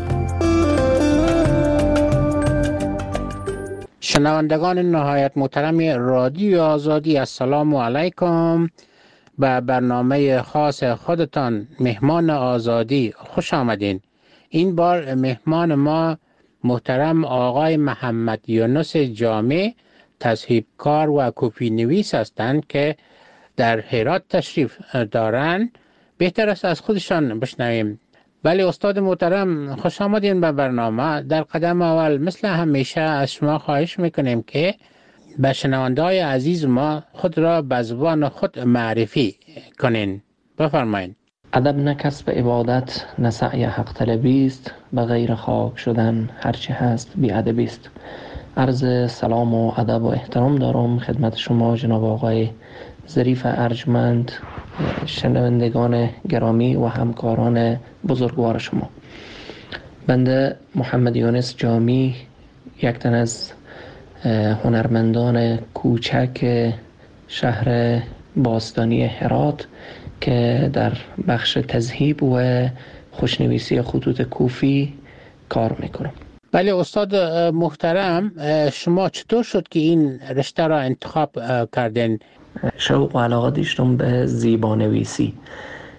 S19: شنوندگان نهایت محترم رادیو آزادی، السلام علیکم. به برنامه خاص خودتان مهمان آزادی خوش آمدین. این بار مهمان ما محترم آقای محمد یونس جامع، تصحیح‌کار و کپی نویس هستند که در هرات تشریف دارند. بهتر است از خودشان بشنویم. ولی استاد محترم خوش آمدین به برنامه. در قدم اول مثل همیشه از شما خواهش میکنیم که به شنونده‌های عزیز ما خود را به زبان خود معرفی کنین. بفرمایید.
S20: ادب نه کسب عبادت، نه سعی حق طلبی است، به غیر خاک شدن هرچی هست بی ادبی است. عرض سلام و ادب و احترام دارم خدمت شما جناب آقای ظریف ارجمند، شنوندگان گرامی و همکاران بزرگوار شما. بنده محمد یونس جامی، یک تن از هنرمندان کوچک شهر باستانی هرات که در بخش تذهیب و خوشنویسی خطوط کوفی کار میکنم.
S19: بله استاد محترم، شما چطور شد که این رشته را انتخاب کردین؟
S20: شوق و علاقه داشتم به زیبانویسی.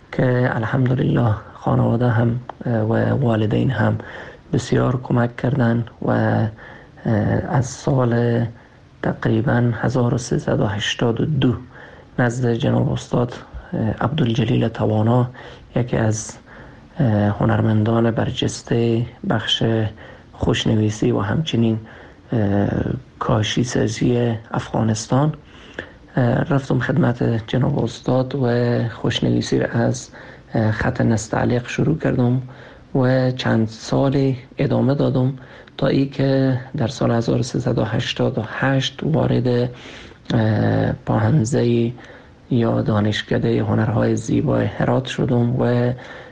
S20: که الحمدلله خانواده هم و والدین هم بسیار کمک کردن و از سال تقریبا هزار و سیصد و هشتاد و دو نزد جناب استاد عبدالجلیل توانا، یکی از هنرمندان برجسته بخش خوشنویسی و همچنین کاشی سازی افغانستان، رفتم خدمت جناب استاد و خوشنویسی را از خط نستعلیق شروع کردم و چند سال ادامه دادم تا ای که در سال هزار و سیصد و هشتاد و هشت وارد پاهنزه یا دانشکده هنرهای زیبای هرات شدم و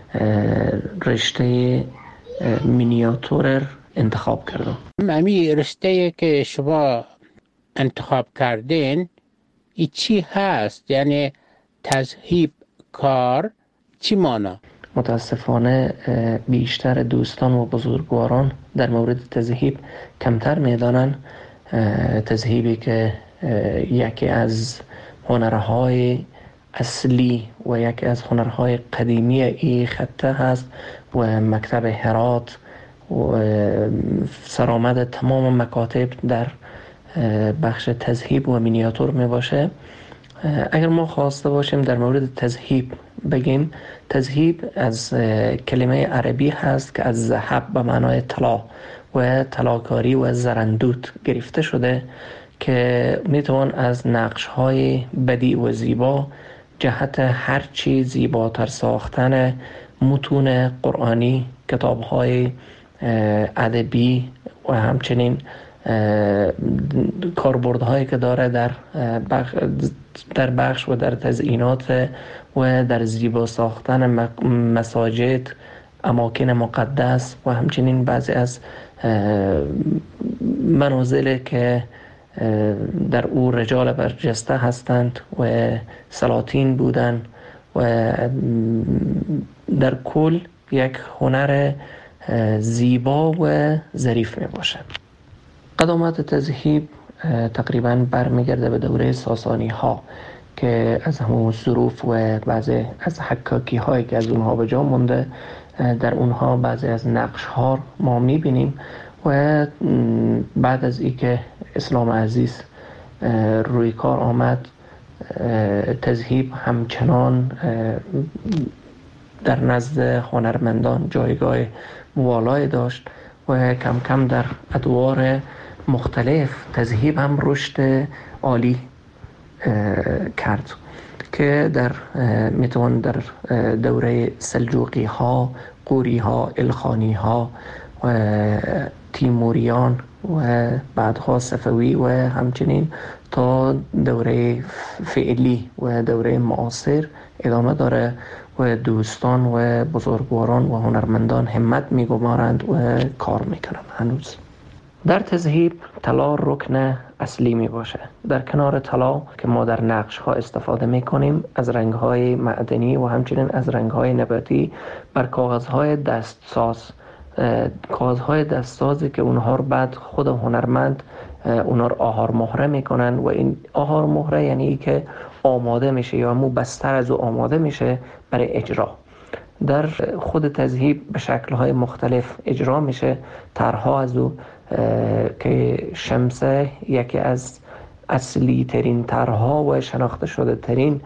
S20: رشته مینیاتور انتخاب کردم.
S19: امی رشته که شما انتخاب کردین ای چی هست؟ یعنی تذهیب کار چی مانا؟
S20: متاسفانه بیشتر دوستان و بزرگواران در مورد تذهیب کمتر میدانن. تذهیبی که یکی از هنرهای اصلی و یکی از هنرهای قدیمی این خطه هست و مکتب هرات و سرآمد تمام مکاتب در بخش تذهیب و مینیاتور می باشه. اگر ما خواسته باشیم در مورد تذهیب بگیم، تذهیب از کلمه عربی هست که از ذهب به معنای طلا و طلاکاری و زرندود گرفته شده که میتوان از نقش‌های بدیع و زیبا جهت هر چی زیباتر ساختن متون قرآنی، کتاب‌های ادبی و همچنین کاربردهایی که داره در بخش در بخش و در تزیینات و در زیبا ساختن مساجد، اماکن مقدس و همچنین بعضی از منازل که در او رجال برجسته هستند و سلاطین بودند و در کل یک هنر زیبا و ظریف می باشه. قدامت تذهیب تقریبا برمیگرده به دوره ساسانی ها که از همون ظروف و بعضی از حکاکی هایی که از اونها به جا مونده، در اونها بعضی از نقش ها ما میبینیم و بعد از ای که اسلام عزیز روی کار آمد، تذهیب همچنان در نزد هنرمندان جایگاه والای داشت و کم کم در ادوار مختلف تذهیب هم رشد عالی کرد که در میتوان در دوره سلجوقی ها، قوری ها، الخانی ها و تیموریان و بعدها صفوی و همچنین تا دوره فعلی و دوره معاصر ادامه داره و دوستان و بزرگواران و هنرمندان همت میگمارند و کار میکنند. هنوز در تذهیب طلا رکن اصلی می باشه. در کنار طلا که ما در نقش ها استفاده می کنیم، از رنگ های معدنی و همچنین از رنگ های نباتی بر کاغذ های دستساز، کاغذ های دستسازی که اونها رو بعد خود هنرمند اونها رو آهار مهره می کنن و این آهار مهره یعنی ای که آماده میشه یا مو بستر از او آماده میشه برای اجرا. در خود تذهیب به شکل‌های مختلف اجرا میشه. طرح‌ها از او که شمسه یکی از اصلی ترین طرح‌ها و شناخته شده ترین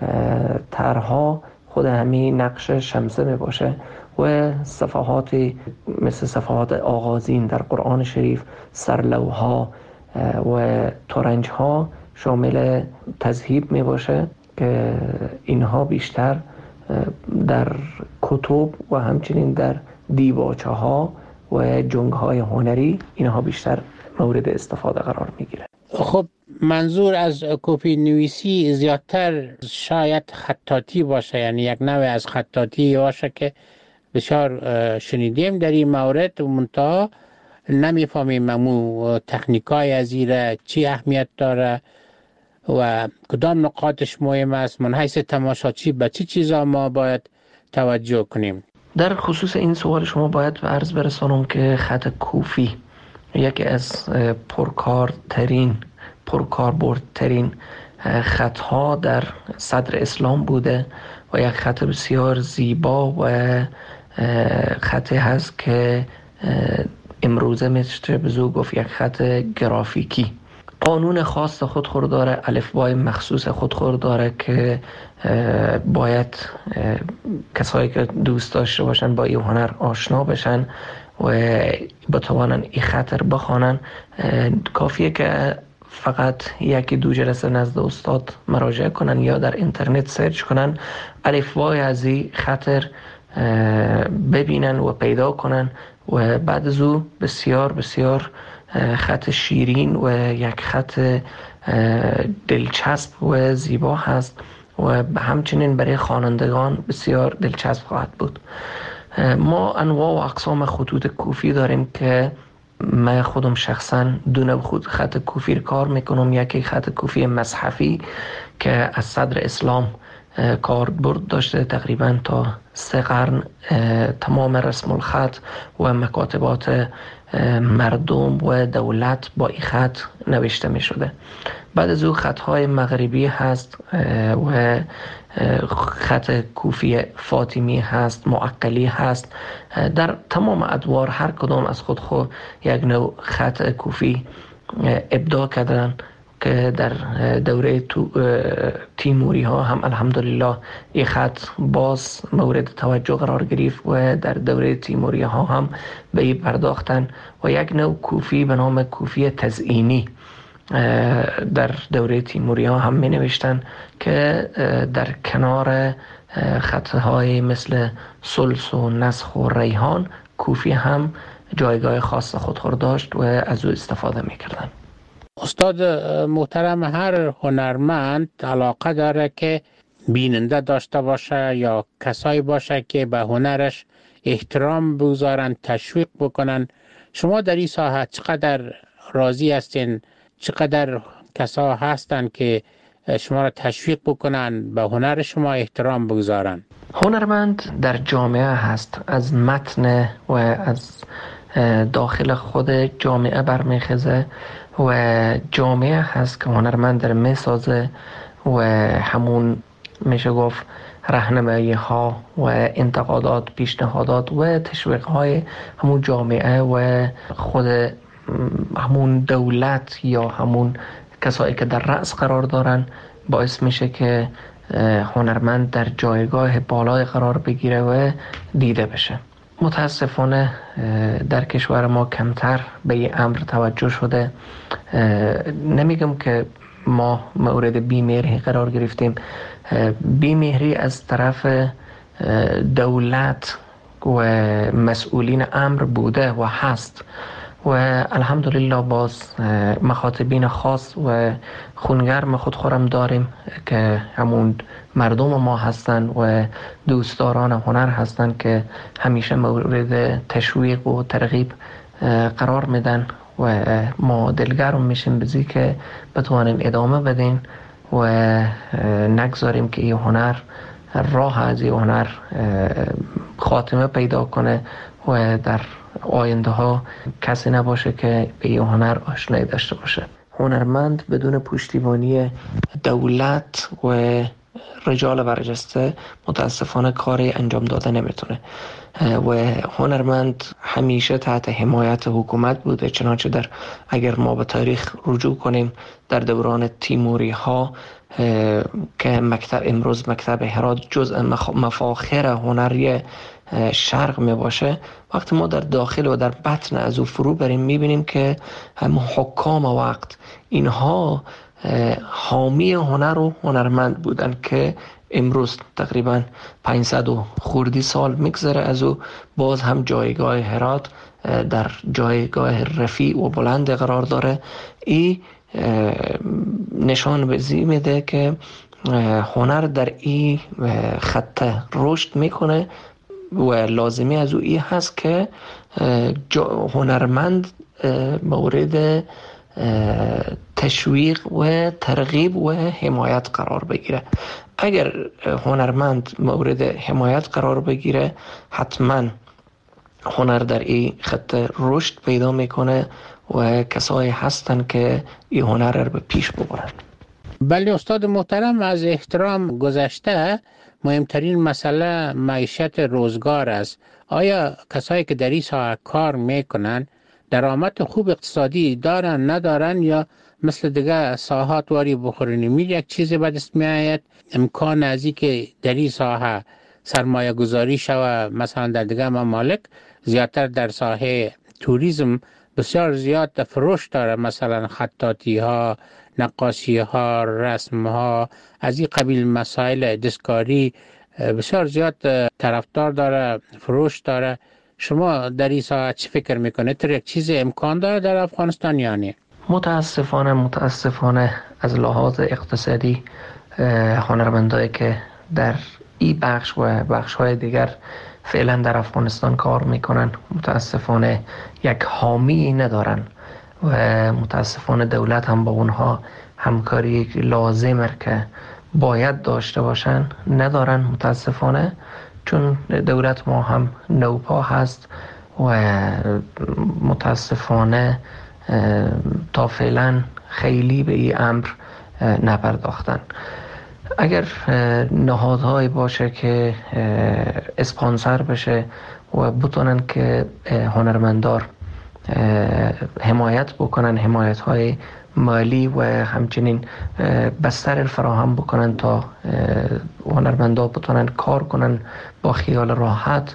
S20: طرح‌ها خود همین نقش شمسه می باشه و صفحاتی مثل صفحات آغازین در قرآن شریف، سرلوها و ترنج‌ها شامل تذهیب می باشه که اینها بیشتر در کتب و همچنین در دیباچه ها و جنگ های هنری اینها بیشتر مورد استفاده قرار می گیره.
S19: خب منظور از کپی نویسی زیادتر شاید خطاطی باشه، یعنی یک نوع از خطاطی باشه که بسیار شنیدیم در این مورد، منتها نمیفهمیم ممو تکنیکای از ایره چی اهمیت داره و کدام نقاطش مهم است. من حیث تماشاچی به چی چیزا ما باید توجه کنیم؟
S20: در خصوص این سوال شما باید به عرض برسانم که خط کوفی یکی از پرکارترین پرکاربردترین خطها در صدر اسلام بوده و یک خط بسیار زیبا و خطی هست که امروزه میشه بزو گفت یک خط گرافیکی. قانون خاص خودخور داره، الفبای مخصوص خودخور داره که باید کسایی که دوست داشته باشن با این هنر آشنا بشن و بتوانن این خط بخوانن. کافیه که فقط یکی دو جلسه نزد استاد مراجعه کنن یا در اینترنت سرچ کنن، الفبای از این خط ببینن و پیدا کنن و بعد از او بسیار بسیار خط شیرین و یک خط دلچسب و زیبا هست و همچنین برای خوانندگان بسیار دلچسب خواهد بود. ما انواع و اقسام خطوط کوفی داریم که من خودم شخصا دو نوع خط کوفی کار میکنم. یکی خط کوفی مصحفی که از صدر اسلام کاربرد داشته، تقریبا تا سه قرن تمام رسم الخط و مکاتبات مردم و دولت با این خط نوشته می شده. بعد از او خطهای مغربی هست و خط کوفی فاطمی هست، معقلی هست. در تمام ادوار هر کدام از خود خود یک نوع خط کوفی ابداع کردن که در دوره تیموری ها هم الحمدلله این خط باز مورد توجه قرار گرفت و در دوره تیموری ها هم به این پرداختن و یک نوع کوفی به نام کوفی تزئینی در دوره تیموری ها هم می نوشتن که در کنار خطهای مثل سلس و نسخ و ریحان کوفی هم جایگاه خاص خودخور داشت و از او استفاده می کردن.
S19: استاد محترم، هر هنرمند علاقه داره که بیننده داشته باشه یا کسایی باشه که به هنرش احترام بگذارن، تشویق بکنن. شما در این ساحه چقدر راضی هستین؟ چقدر کسا هستن که شما را تشویق بکنن، به هنر شما احترام بگذارن؟
S20: هنرمند در جامعه هست، از متن و از داخل خود جامعه برمیخیزه و جامعه هست که هنرمند در میسازه و همون میشه گفت راهنمایی ها و انتقادات، پیشنهادات و تشویق های همون جامعه و خود همون دولت یا همون کسایی که در رأس قرار دارن باعث میشه که هنرمند در جایگاه بالای قرار بگیره و دیده بشه. متاسفانه در کشور ما کمتر به این امر توجه شده. نمیگم که ما مورد بیمهری قرار گرفتیم. بیمهری از طرف دولت و مسئولین امر بوده و هست و الحمدلله باز مخاطبین خاص و خونگرم خودخورم داریم که همون مردم ما هستن و دوستداران هنر هستن که همیشه مورد تشویق و ترغیب قرار میدن و ما دلگرم میشیم بزی که بتوانیم ادامه بدیم و نگذاریم که این هنر راه از این هنر خاتمه پیدا کنه و در آینده ها کسی نباشه که به این هنر آشنایی داشته باشه. هنرمند بدون پشتیبانی دولت و رجال برجسته متاسفانه کاری انجام داده نمیتونه و هنرمند همیشه تحت حمایت حکومت بوده. چنانچه در اگر ما به تاریخ رجوع کنیم در دوران تیموری ها که مکتب امروز مکتب هرات جزء مفاخر هنری شرق می باشه، وقتی ما در داخل و در بطن از او فرو بریم میبینیم که هم حکام وقت اینها حامی هنر و هنرمند بودن که امروز تقریبا پانصد و خوردی سال میگذره از او باز هم جایگاه هرات در جایگاه رفیع و بلند قرار داره. این نشان بزی میده که هنر در این خط رشد میکنه و لازمی از او این هست که هنرمند مورد تشویق و ترغیب و حمایت قرار بگیره. اگر هنرمند مورد حمایت قرار بگیره حتما هنر در این خط رشد پیدا میکنه و کسایی هستن که این هنر رو به پیش ببرن.
S19: بله استاد محترم، از احترام گذشته مهمترین مسئله معیشت روزگار است. آیا کسایی که در این ساحه کار میکنن درآمد خوب اقتصادی دارن ندارن، یا مثل دیگه ساحات واری بخورن میل یک چیزی به دست میآید؟ امکان از این که در این ساحه سرمایه گذاری شوه مثلا در دیگه ممالک زیادتر در ساحه توریسم بسیار زیاد فروش داره، مثلا خطاطی ها، نقاشی ها، رسم ها، از این قبیل مسائل دستکاری بسیار زیاد طرفدار داره، فروش داره. شما در این ساعت چی فکر میکنه؟ تر یک چیز امکان داره در افغانستان یا نه؟
S20: متاسفانه متاسفانه از لحاظ اقتصادی هنرمندایی که در این بخش و بخش های دیگر فعلا در افغانستان کار میکنن متاسفانه یک حامی ندارن و متاسفانه دولت هم با اونها همکاری لازمه که باید داشته باشن ندارن متاسفانه، چون دولت ما هم نوپا هست و متاسفانه تا فعلا خیلی به این امر نپرداختن. اگر نهادهایی باشه که اسپانسر بشه و بتونن که هنرمندار حمایت بکنن، حمایت های مالی و همچنین بستر فراهم بکنن تا هنرمندا بتونن کار کنن با خیال راحت،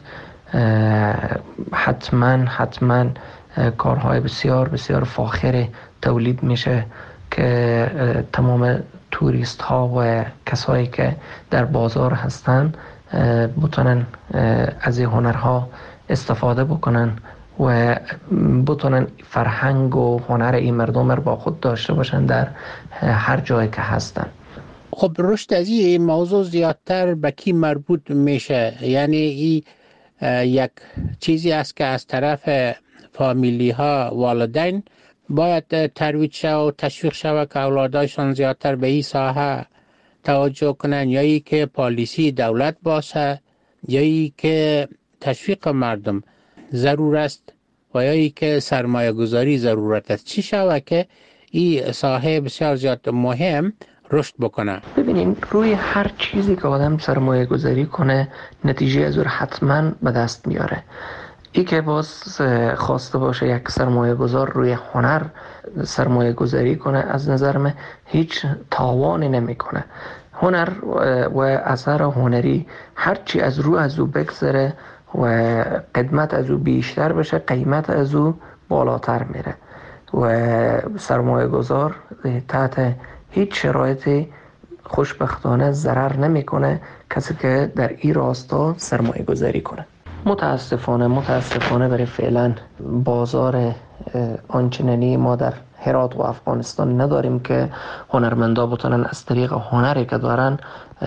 S20: حتما حتما کارهای بسیار بسیار فاخر تولید میشه که تمام توریست ها و کسایی که در بازار هستن بتونن از این هنرها استفاده بکنن و بتونن فرهنگ و هنر این مردم رو با خود داشته باشن در هر جایی که هستن.
S19: خب رشد از این موضوع زیادتر به کی مربوط میشه؟ یعنی این یک چیزی است که از طرف فامیلی ها، والدین باید ترویج شود و تشویق شود که اولادایشان زیادتر به این ساحه توجه کنن، یا ای که پالیسی دولت باشه، یا ای که تشویق مردم ضرور است، و یا ای که سرمایه گذاری ضرورت است؟ چی شود که این ساحه بسیار زیاد مهم رشد بکنه؟
S20: ببینین روی هر چیزی که آدم سرمایه گذاری کنه نتیجه از اون حتما به دست میاره. ای که باز خواسته باشه یک سرمایه گذار روی هنر سرمایه گذاری کنه، از نظر من هیچ تاوانی نمی کنه. هنر و اثر هنری هرچی از رو از او بگذره و قدمت از او بیشتر بشه، قیمت از او بالاتر میره و سرمایه گذار تحت هیچ شرایطی خوشبختانه ضرر نمیکنه کسی که در این راستا سرمایه گذاری کنه. متاسفانه متاسفانه برای فعلا بازار آنچنانی ما در هرات و افغانستان نداریم که هنرمندا بتونن از طریق هنری که دارن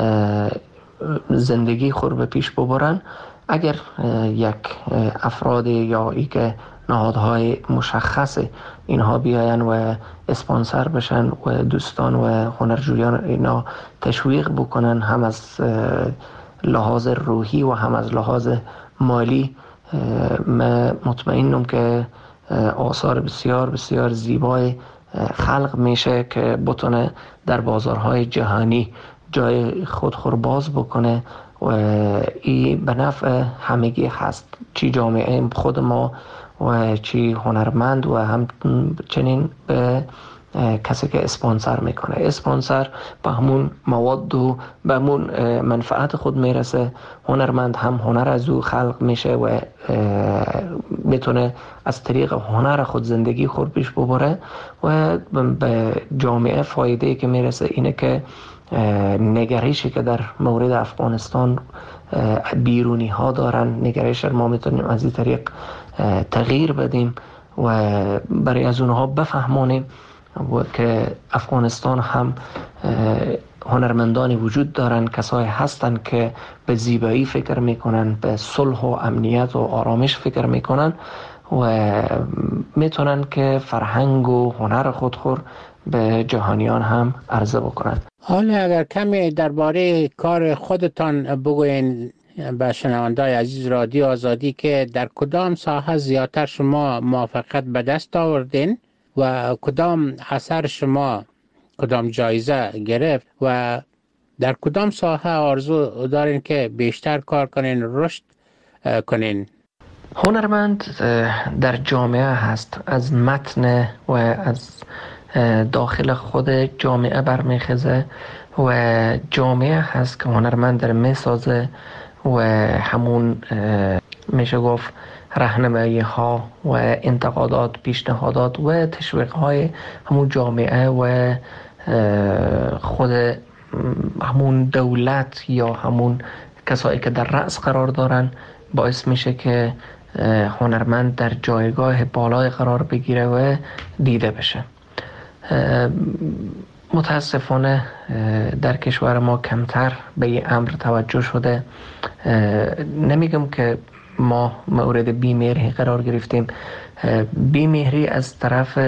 S20: زندگی خود به پیش ببرن. اگر یک افرادی یا ای که نهادهای مشخص اینها بیاین و اسپانسر بشن و دوستان و هنرجویان اینا تشویق بکنن، هم از لحاظ روحی و هم از لحاظ مالی، من مطمئنم که آثار بسیار بسیار زیبای خلق میشه که بتونه در بازارهای جهانی جای خودخور باز بکنه و این به نفع همگی هست، چی جامعه خود ما و چی هنرمند و همچنین به کسی که اسپانسر میکنه. اسپانسر به همون مواد و به همون منفعت خود میرسه، هنرمند هم هنر از او خلق میشه و میتونه از طریق هنر خود زندگی خود پیش ببره و به جامعه فایده که میرسه اینه که نگرشی که در مورد افغانستان بیرونی ها دارن، نگرش ما میتونیم از این طریق تغییر بدیم و برای از اونها بفهمونیم و که افغانستان هم هنرمندانی وجود دارن، کسایی هستن که به زیبایی فکر میکنن، به صلح و امنیت و آرامش فکر میکنن و میتونن که فرهنگ و هنر خودخور به جهانیان هم عرضه بکنن.
S19: حالا اگر کمی درباره کار خودتان بگوین به شنونده‌های عزیز رادیو آزادی که در کدام ساحه زیادتر شما موفقیت به دست آوردین و کدام اثر شما کدام جایزه گرفت و در کدام ساحه آرزو دارین که بیشتر کار کنین، رشد کنین؟
S20: هنرمند در جامعه هست، از متن و از داخل خود جامعه برمیخیزه و جامعه هست که هنرمند در میسازه و همون میشه گفت راهنمایی ها و انتقادات، پیشنهادات و تشویق های همون جامعه و خود همون دولت یا همون کسایی که در رأس قرار دارن باعث میشه که هنرمند در جایگاه بالای قرار بگیره و دیده بشه. متاسفانه در کشور ما کمتر به این امر توجه شده. نمیگم که ما مورد بیمهری قرار گرفتیم، بیمهری از طرف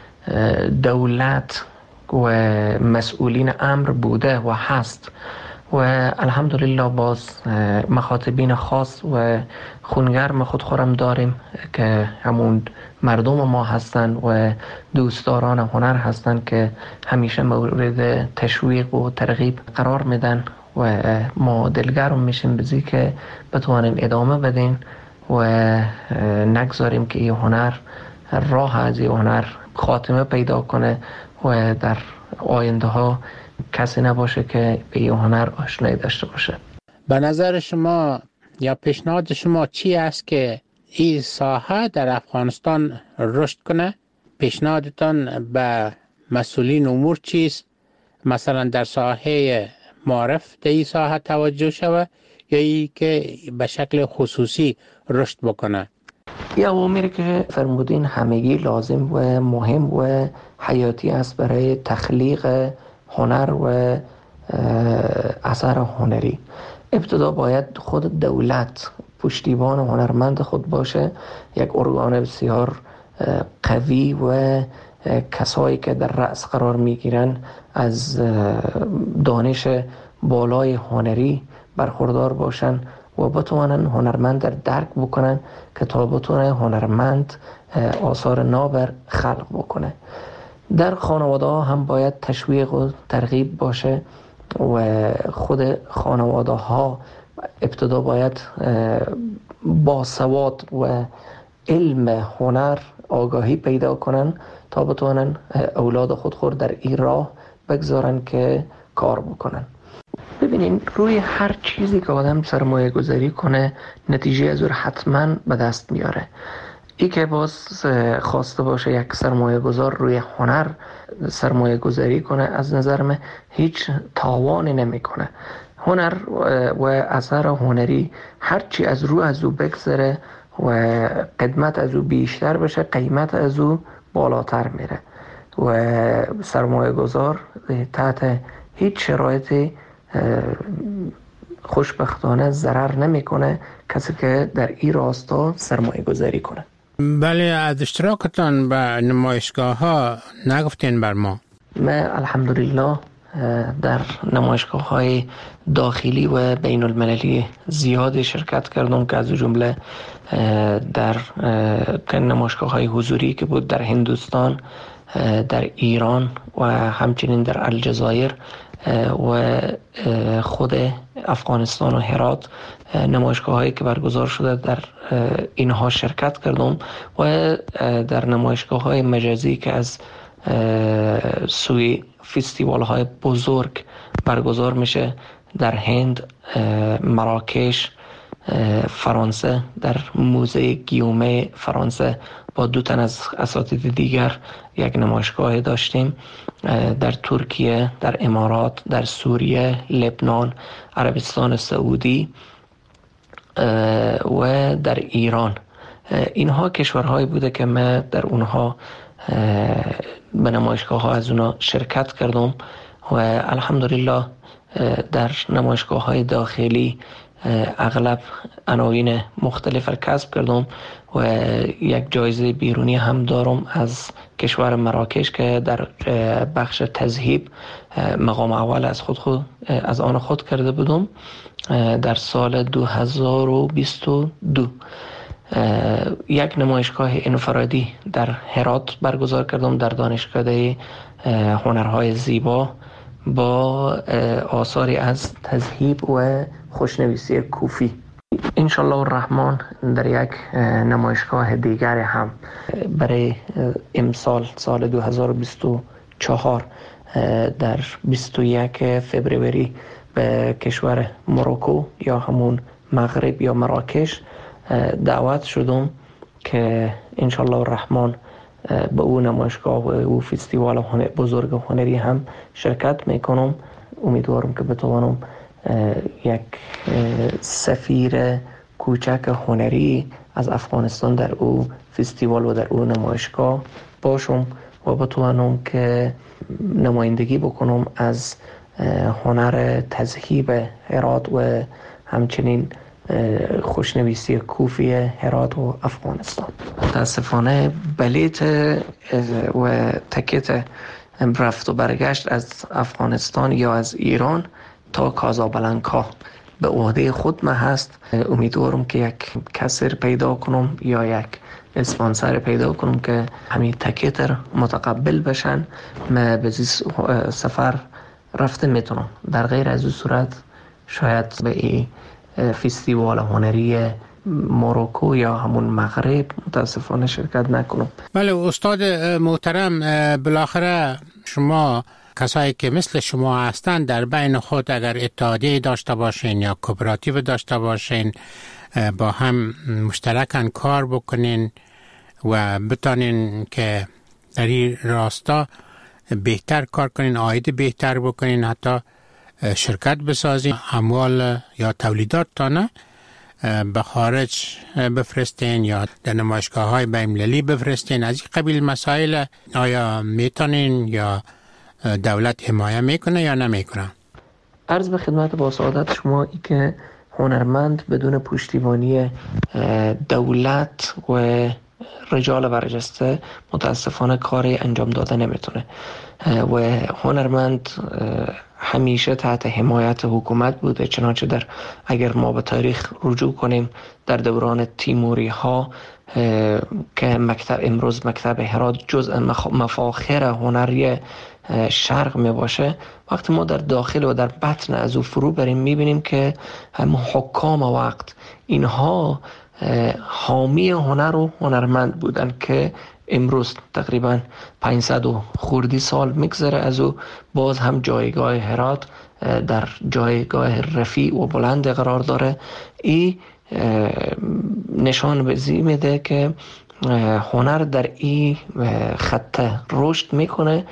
S20: دولت و مسئولین امر بوده و هست و الحمدلله باز مخاطبین خاص و خونگرم خودخورم داریم که همون مردم ما هستن و دوستداران هنر هستن که همیشه مورد تشویق و ترغیب قرار میدن و ما دلگرم میشیم بزی که بتوانیم ادامه بدین و نگذاریم که این هنر راه از این هنر خاتمه پیدا کنه و در آینده ها کسی نباشه که به این هنر آشنایی داشته باشه.
S19: به نظر شما یا پیشنهاد شما چی است که این ساحه در افغانستان رشد کنه؟ پیشنهادتان به مسئولین امور چیست؟ مثلا در ساحه معرف در این ساحه توجه شوه یا ای که به شکل خصوصی رشد بکنه؟
S20: یا اوامری که فرمودین همگی لازم و مهم و حیاتی است برای تخلیق هنر و اثر هنری. ابتدا باید خود دولت پشتیبان هنرمند خود باشه، یک ارگان بسیار قوی و کسایی که در رأس قرار میگیرن از دانش بالای هنری برخوردار باشن و بتوانن هنرمند در درک بکنن که تا بتونه هنرمند آثار نابر خلق بکنه. در خانواده ها هم باید تشویق و ترغیب باشه و خود خانواده ها ابتدا باید باسواد و علم هنر آگاهی پیدا کنن تا بتوانن اولاد خود خود در این راه بگذارن که کار بکنن. ببینین روی هر چیزی که آدم سرمایه گذاری کنه نتیجه از اون حتما به دست میاره. ای که باز خواسته باشه یک سرمایه گذار روی هنر سرمایه گذاری کنه از نظر من هیچ تاوانی نمی کنه. هنر و اثر هنری هرچی از رو از او بگذره و قدمت از او بیشتر بشه قیمت از او بالاتر میره و سرمایه گذار تحت هیچ شرایطی خوشبختانه ضرر نمیکنه کسی که در این راستا سرمایه گذاری کنه.
S19: بله، از اشتراکتان به نمایشگاه ها نگفتین بر ما؟
S20: من الحمدلله در نمایشگاه های داخلی و بین المللی زیادی شرکت کردم که از جمله در نمایشگاه های حضوری که بود در هندوستان، در ایران و همچنین در الجزایر و خود افغانستان و هرات نمایشگاه هایی که برگزار شده در اینها شرکت کردم و در نمایشگاه های مجازی که از سوی فستیوال های بزرگ برگزار میشه در هند، مراکش، فرانسه، در موزه گیومه فرانسه با دو تن از اساتید دیگر یک نمایشگاه داشتیم، در ترکیه، در امارات، در سوریه، لبنان، عربستان سعودی و در ایران. اینها کشورهایی بوده که من در اونها به نمایشگاه ها از اونها شرکت کردم و الحمدلله در نمایشگاه های داخلی اغلب عناوین مختلف را کسب کردم و یک جایزه بیرونی هم دارم از کشور مراکش که در بخش تذهیب مقام اول از خود, خود از آن خود کرده بودم در سال دو هزار و بیست و دو. یک نمایشگاه انفرادی در هرات برگزار کردم در دانشکده هنرهای زیبا با آثاری از تذهیب و خوشنویسی کوفی. انشالله الرحمن در یک نمایشگاه دیگر هم برای امسال سال دو هزار و بیست و چهار در بیست و یک فوریه به کشور مروکو یا همون مغرب یا مراکش دعوت شدم که انشالله الرحمن به او نمایشگاه و او فستیوال بزرگ هنری هم شرکت میکنم. امیدوارم که بتوانم یک سفیر کوچک هنری از افغانستان در او فستیوال و در او نمایشگاه باشم و بتوانم که نمایندگی بکنم از هنر تذهیب هرات و همچنین خوشنویسی کوفی هرات و افغانستان. متاسفانه بلیت و تکت رفت و برگشت از افغانستان یا از ایران تا کازابلانکا به عهده خود من هست. امیدوارم که یک کسر پیدا کنم یا یک اسپانسر پیدا کنم که همین تکت متقبل بشن من به سفر رفته میتونم. در غیر از این صورت شاید به این فستیوال هنری مروکو یا همون مغرب متاسفانه شرکت نکنم.
S19: بله استاد محترم، بالاخره شما کسایی که مثل شما هستند در بین خود اگر اتحادیه داشته باشین یا کوپراتیو داشته باشین با هم مشترکاً کار بکنین و بتانین که در این راستا بهتر کار کنین، عاید بهتر بکنین، حتی شرکت بسازین، اموال یا تولیدات تانه به خارج بفرستین یا در نمایشگاه های بین‌المللی بفرستین. از این قبیل مسائل آیا میتونین یا دولت حمایه میکنه یا نمیکنه؟
S20: عرض به خدمت با سعادت شما ای که هنرمند بدون پشتیبانی دولت و رجال برجسته متاسفانه کاری انجام داده نمیتونه و هنرمند همیشه تحت حمایت حکومت بوده. چنانچه در اگر ما به تاریخ رجوع کنیم در دوران تیموری ها که مکتب امروز مکتب هرات جزء مفاخر هنری شرق می باشه، وقتی ما در داخل و در بطن از او فرو بریم میبینیم که هم حکام وقت اینها حامی هنر و هنرمند بودن که امروز تقریبا پانصد و خوردی سال میگذره از او باز هم جایگاه هرات در جایگاه رفیع و بلند قرار داره. این نشان بزی میده که هنر در این خط رشد میکنه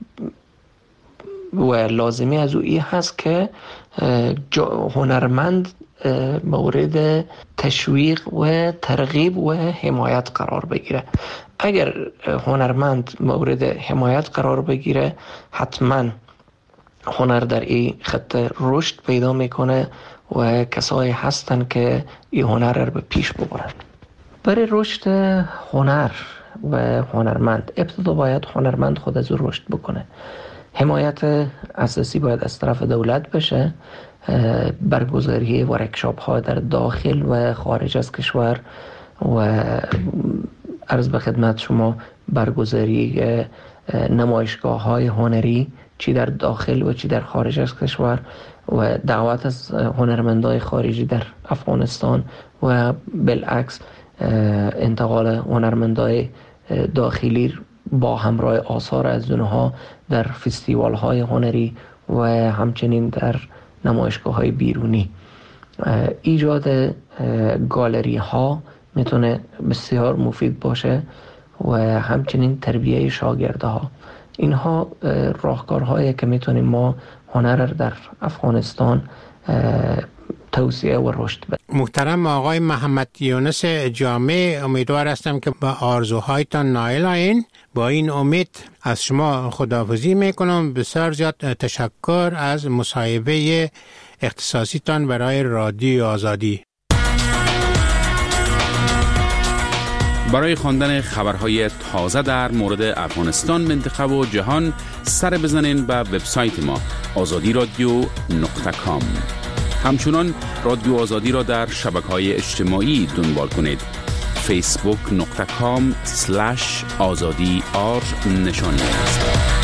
S20: و لازمی از او این هست که هنرمند مورد تشویق و ترغیب و حمایت قرار بگیره. اگر هنرمند مورد حمایت قرار بگیره حتما هنر در این خط رشد پیدا میکنه و کسایی هستن که این هنر رو به پیش ببرن. برای رشد هنر و هنرمند ابتدا باید هنرمند خود از او رشد بکنه. حمایت اساسی باید از طرف دولت بشه، برگزاری ورکشاپ ها در داخل و خارج از کشور و عرض به خدمت شما برگزاری نمایشگاه های هنری چی در داخل و چی در خارج از کشور و دعوت از هنرمندای خارجی در افغانستان و بالعکس انتقال هنرمندای داخلی با همراه آثار از اونها در فستیوال های هنری و همچنین در نمایشگاه های بیرونی. ایجاد گالری ها میتونه بسیار مفید باشه و همچنین تربیه شاگرده ها. اینها راهکارهایی که میتونیم ما هنر در افغانستان توسعه و رشد بدیم.
S19: محترم آقای محمد یونس جامع، امیدوار هستم که با آرزوهایتان نائل آیین. با این امید از شما خداحافظی میکنم. بسیار زیاد تشکر از مصاحبه اختصاصیتان برای رادیو آزادی.
S3: برای خواندن خبرهای تازه در مورد افغانستان، منطقه و جهان سر بزنین به وبسایت ما آزادی رادیو نقطه کام. همچنان رادیو آزادی را در شبکه‌های اجتماعی دنبال کنید.
S18: فیسبوک نقطه کام سلش آزادی آر نشان است.